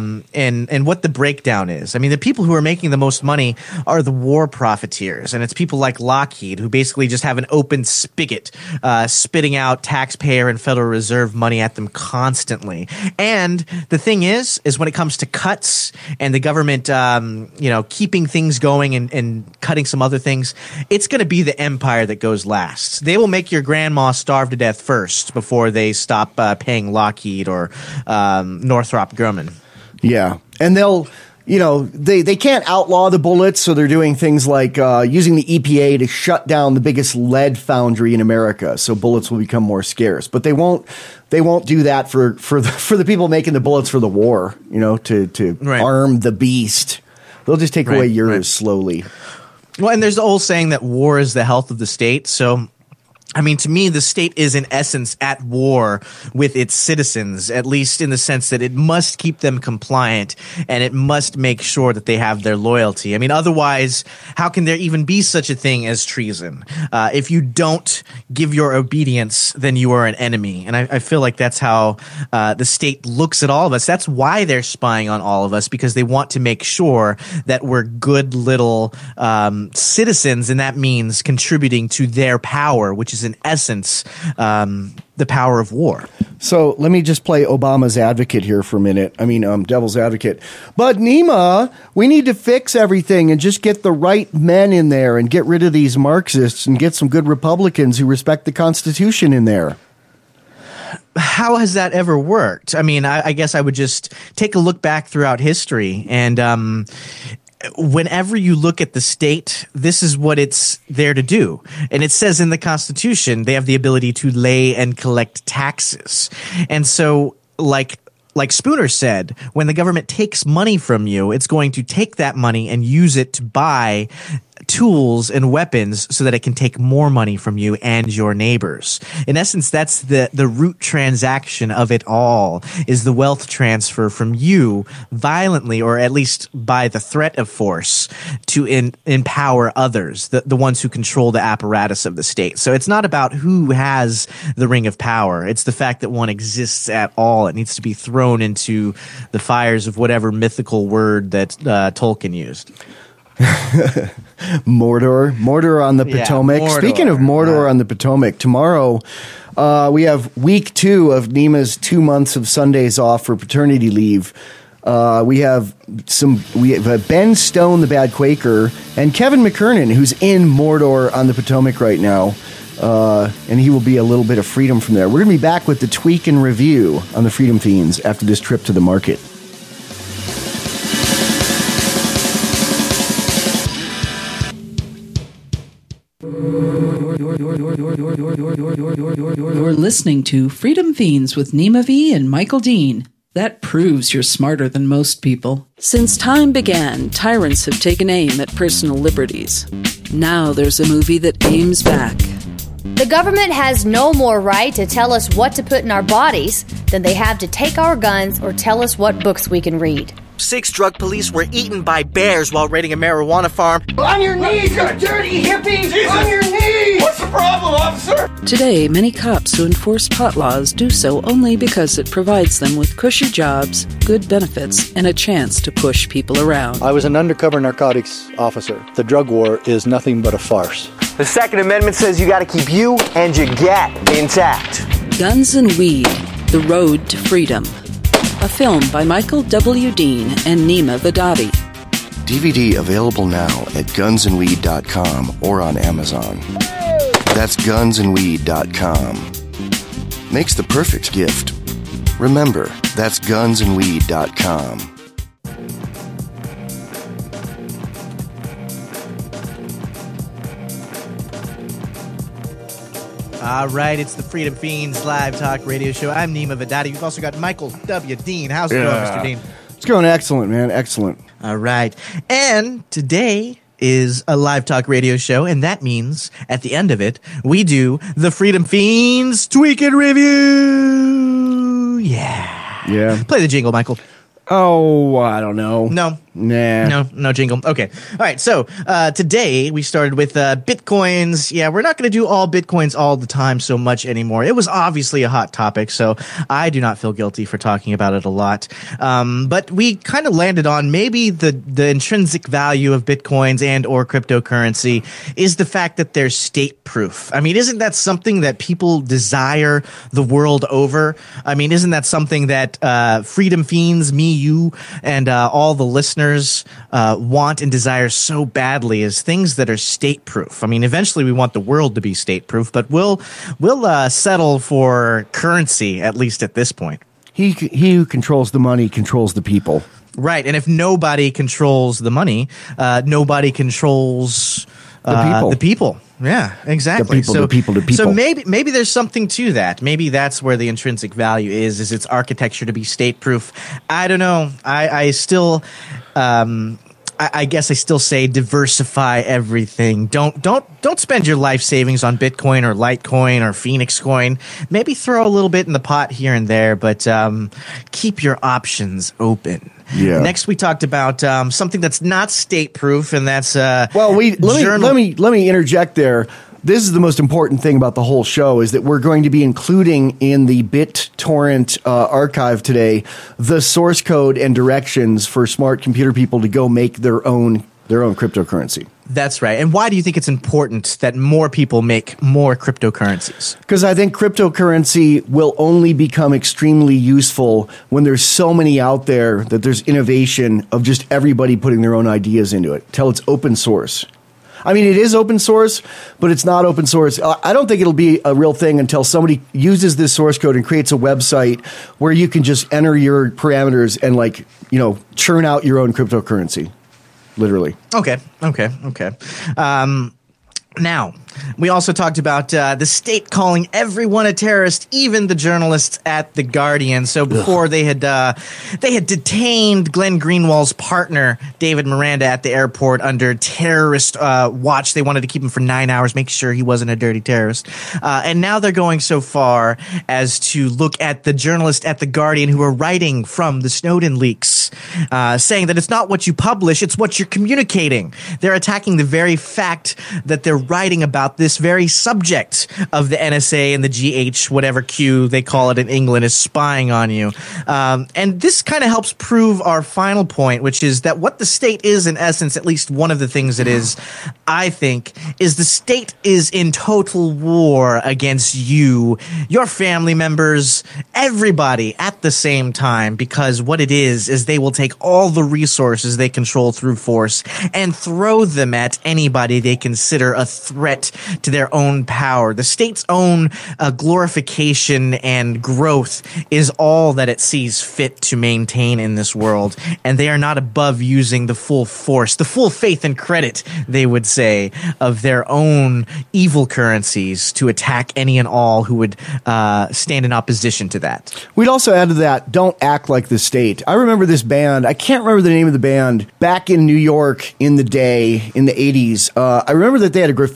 and what the breakdown is. I mean, the people who are making the most money are the war profiteers, and it's people like Lockheed who basically just have an open spigot, spitting out taxpayer and Federal Reserve money at them constantly. And the thing is when it comes to cuts and the government, keeping things going and cutting some other things, it's going to be the empire that goes last. They will make your grandma starve to death first before they stop paying Lockheed or Northrop Grumman. Yeah. And they'll, you know, they can't outlaw the bullets, so they're doing things like using the EPA to shut down the biggest lead foundry in America, so bullets will become more scarce. But they won't do that for the people making the bullets for the war, you know, to arm the beast. They'll just take away yours slowly. Well, and there's the old saying that war is the health of the state, so I mean, to me, the state is in essence at war with its citizens, at least in the sense that it must keep them compliant and it must make sure that they have their loyalty. I mean, otherwise, how can there even be such a thing as treason? If you don't give your obedience, then you are an enemy. And I feel like that's how the state looks at all of us. That's why they're spying on all of us, because they want to make sure that we're good little citizens, and that means contributing to their power, which is in essence the power of war. So let me just play Obama's advocate here for a minute. I mean, devil's advocate. But Nima, we need to fix everything and just get the right men in there and get rid of these Marxists and get some good Republicans who respect the Constitution in there. How has that ever worked? I mean, I guess I would just take a look back throughout history, and whenever you look at the state, this is what it's there to do. And it says in the Constitution, they have the ability to lay and collect taxes. And so, like Spooner said, when the government takes money from you, it's going to take that money and use it to buy tools and weapons so that it can take more money from you and your neighbors. In essence, that's the root transaction of it all, is the wealth transfer from you violently, or at least by the threat of force, to empower others, the ones who control the apparatus of the state. So it's not about who has the ring of power. It's the fact that one exists at all. It needs to be thrown into the fires of whatever mythical word that Tolkien used. Mordor on the Potomac. Mordor. Speaking of Mordor on the Potomac, tomorrow we have week 2 of Nima's 2 months of Sundays off for paternity leave. We have Ben Stone, the Bad Quaker, and Kevin McKernan, who's in Mordor on the Potomac right now. And he will be a little bit of freedom from there. We're going to be back with the Tweak and Review on the Freedom Fiends after this trip to the market. You're listening to Freedom Fiends with Nima V and Michael Dean. That proves you're smarter than most people. Since time began, tyrants have taken aim at personal liberties. Now there's a movie that aims back. The government has no more right to tell us what to put in our bodies than they have to take our guns or tell us what books we can read. 6 drug police were eaten by bears while raiding a marijuana farm. On your knees, you dirty hippie! Jesus. On your knees! What's the problem, officer? Today, many cops who enforce pot laws do so only because it provides them with cushy jobs, good benefits, and a chance to push people around. I was an undercover narcotics officer. The drug war is nothing but a farce. The Second Amendment says you got to keep you and your gat intact. Guns and Weed, The Road to Freedom. A film by Michael W. Dean and Nima Vadadi. DVD available now at gunsandweed.com or on Amazon. That's gunsandweed.com. Makes the perfect gift. Remember, that's gunsandweed.com. All right, it's the Freedom Fiends live talk radio show. I'm Nima Vadadi. We've also got Michael W. Dean. How's it going, Mr. Dean? It's going excellent, man. Excellent. All right. And today is a live talk radio show, and that means at the end of it, we do the Freedom Fiends Tweak It Review. Yeah. Yeah. Play the jingle, Michael. Oh, I don't know. No. Nah. No jingle. Okay. All right. So today we started with Bitcoins. Yeah, we're not going to do all Bitcoins all the time so much anymore. It was obviously a hot topic, so I do not feel guilty for talking about it a lot. But we kind of landed on maybe the intrinsic value of Bitcoins and or cryptocurrency is the fact that they're state proof. I mean, isn't that something that people desire the world over? I mean, isn't that something that Freedom Fiends, me, you, and all the listeners want and desire so badly is things that are state proof. I mean, eventually we want the world to be state proof, but we'll settle for currency, at least at this point. He who controls the money controls the people. Right. And if nobody controls the money, nobody controls the people. Yeah, exactly. The people. So maybe there's something to that. Maybe that's where the intrinsic value is its architecture to be state proof. I don't know. I still I guess I still say diversify everything. Don't spend your life savings on Bitcoin or Litecoin or Phoenix Coin. Maybe throw a little bit in the pot here and there, but keep your options open. Yeah. Next, we talked about something that's not state proof, and that's let me interject there. This is the most important thing about the whole show is that we're going to be including in the BitTorrent archive today the source code and directions for smart computer people to go make their own cryptocurrency. That's right. And why do you think it's important that more people make more cryptocurrencies? Because I think cryptocurrency will only become extremely useful when there's so many out there that there's innovation of just everybody putting their own ideas into it till it's open source. I mean, it is open source, but it's not open source. I don't think it'll be a real thing until somebody uses this source code and creates a website where you can just enter your parameters and churn out your own cryptocurrency. Literally. Okay. Now, we also talked about the state calling everyone a terrorist, even the journalists at The Guardian. So before they had detained Glenn Greenwald's partner, David Miranda, at the airport under terrorist watch. They wanted to keep him for 9 hours, make sure he wasn't a dirty terrorist. And now they're going so far as to look at the journalists at The Guardian who are writing from the Snowden leaks, saying that it's not what you publish, it's what you're communicating. They're attacking the very fact that they're writing about this very subject of the NSA and the GH, whatever Q they call it in England, is spying on you. And this kind of helps prove our final point, which is that what the state is, in essence, at least one of the things it is, I think, is the state is in total war against you, your family members, everybody at the same time, because what it is they will take all the resources they control through force and throw them at anybody they consider a threat to their own power. The state's own glorification and growth is all that it sees fit to maintain in this world, and they are not above using the full force, the full faith and credit, they would say, of their own evil currencies to attack any and all who would stand in opposition to that. We'd also add to that, don't act like the state. I remember this band, I can't remember the name of the band, back in New York in the day, in the 80s. I remember that they had a graffiti campaign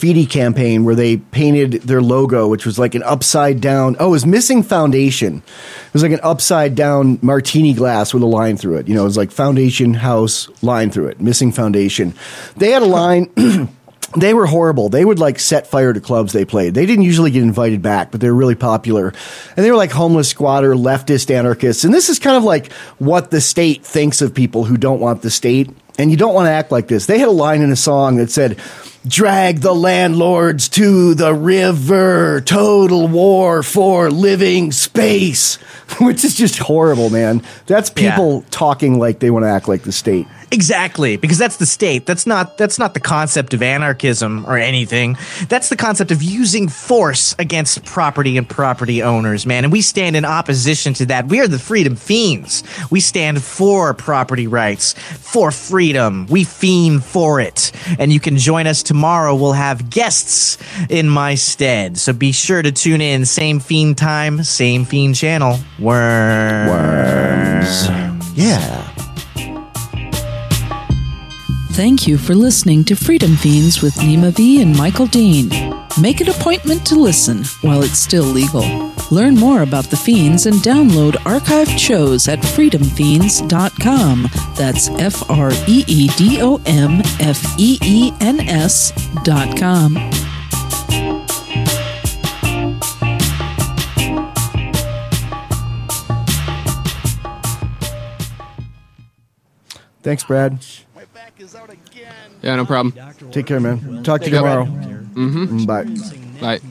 campaign where they painted their logo, which was like an upside down. Oh, it was Missing Foundation. It was like an upside down martini glass with a line through it. You know, it was like Foundation House line through it. Missing Foundation. They had a line. They were horrible. They would like set fire to clubs they played. They didn't usually get invited back, but they were really popular. And they were like homeless squatter, leftist anarchists. And this is kind of like what the state thinks of people who don't want the state. And you don't want to act like this. They had a line in a song that said, "Drag the landlords to the river, total war for living space," which is just horrible, man. That's people talking like they want to act like the state. Exactly, because that's the state. That's not the concept of anarchism or anything. That's the concept of using force against property and property owners, man. And we stand in opposition to that. We are the Freedom Fiends. We stand for property rights, for freedom. We fiend for it. And you can join us tomorrow. We'll have guests in my stead. So be sure to tune in. Same fiend time, same fiend channel. Worms. Yeah. Thank you for listening to Freedom Fiends with Nima V and Michael Dean. Make an appointment to listen while it's still legal. Learn more about the Fiends and download archived shows at freedomfiends.com. That's FreedomFeens.com. Thanks, Brad. Yeah, no problem. Take care, man. Talk to you tomorrow. Mm-hmm. Bye. Bye.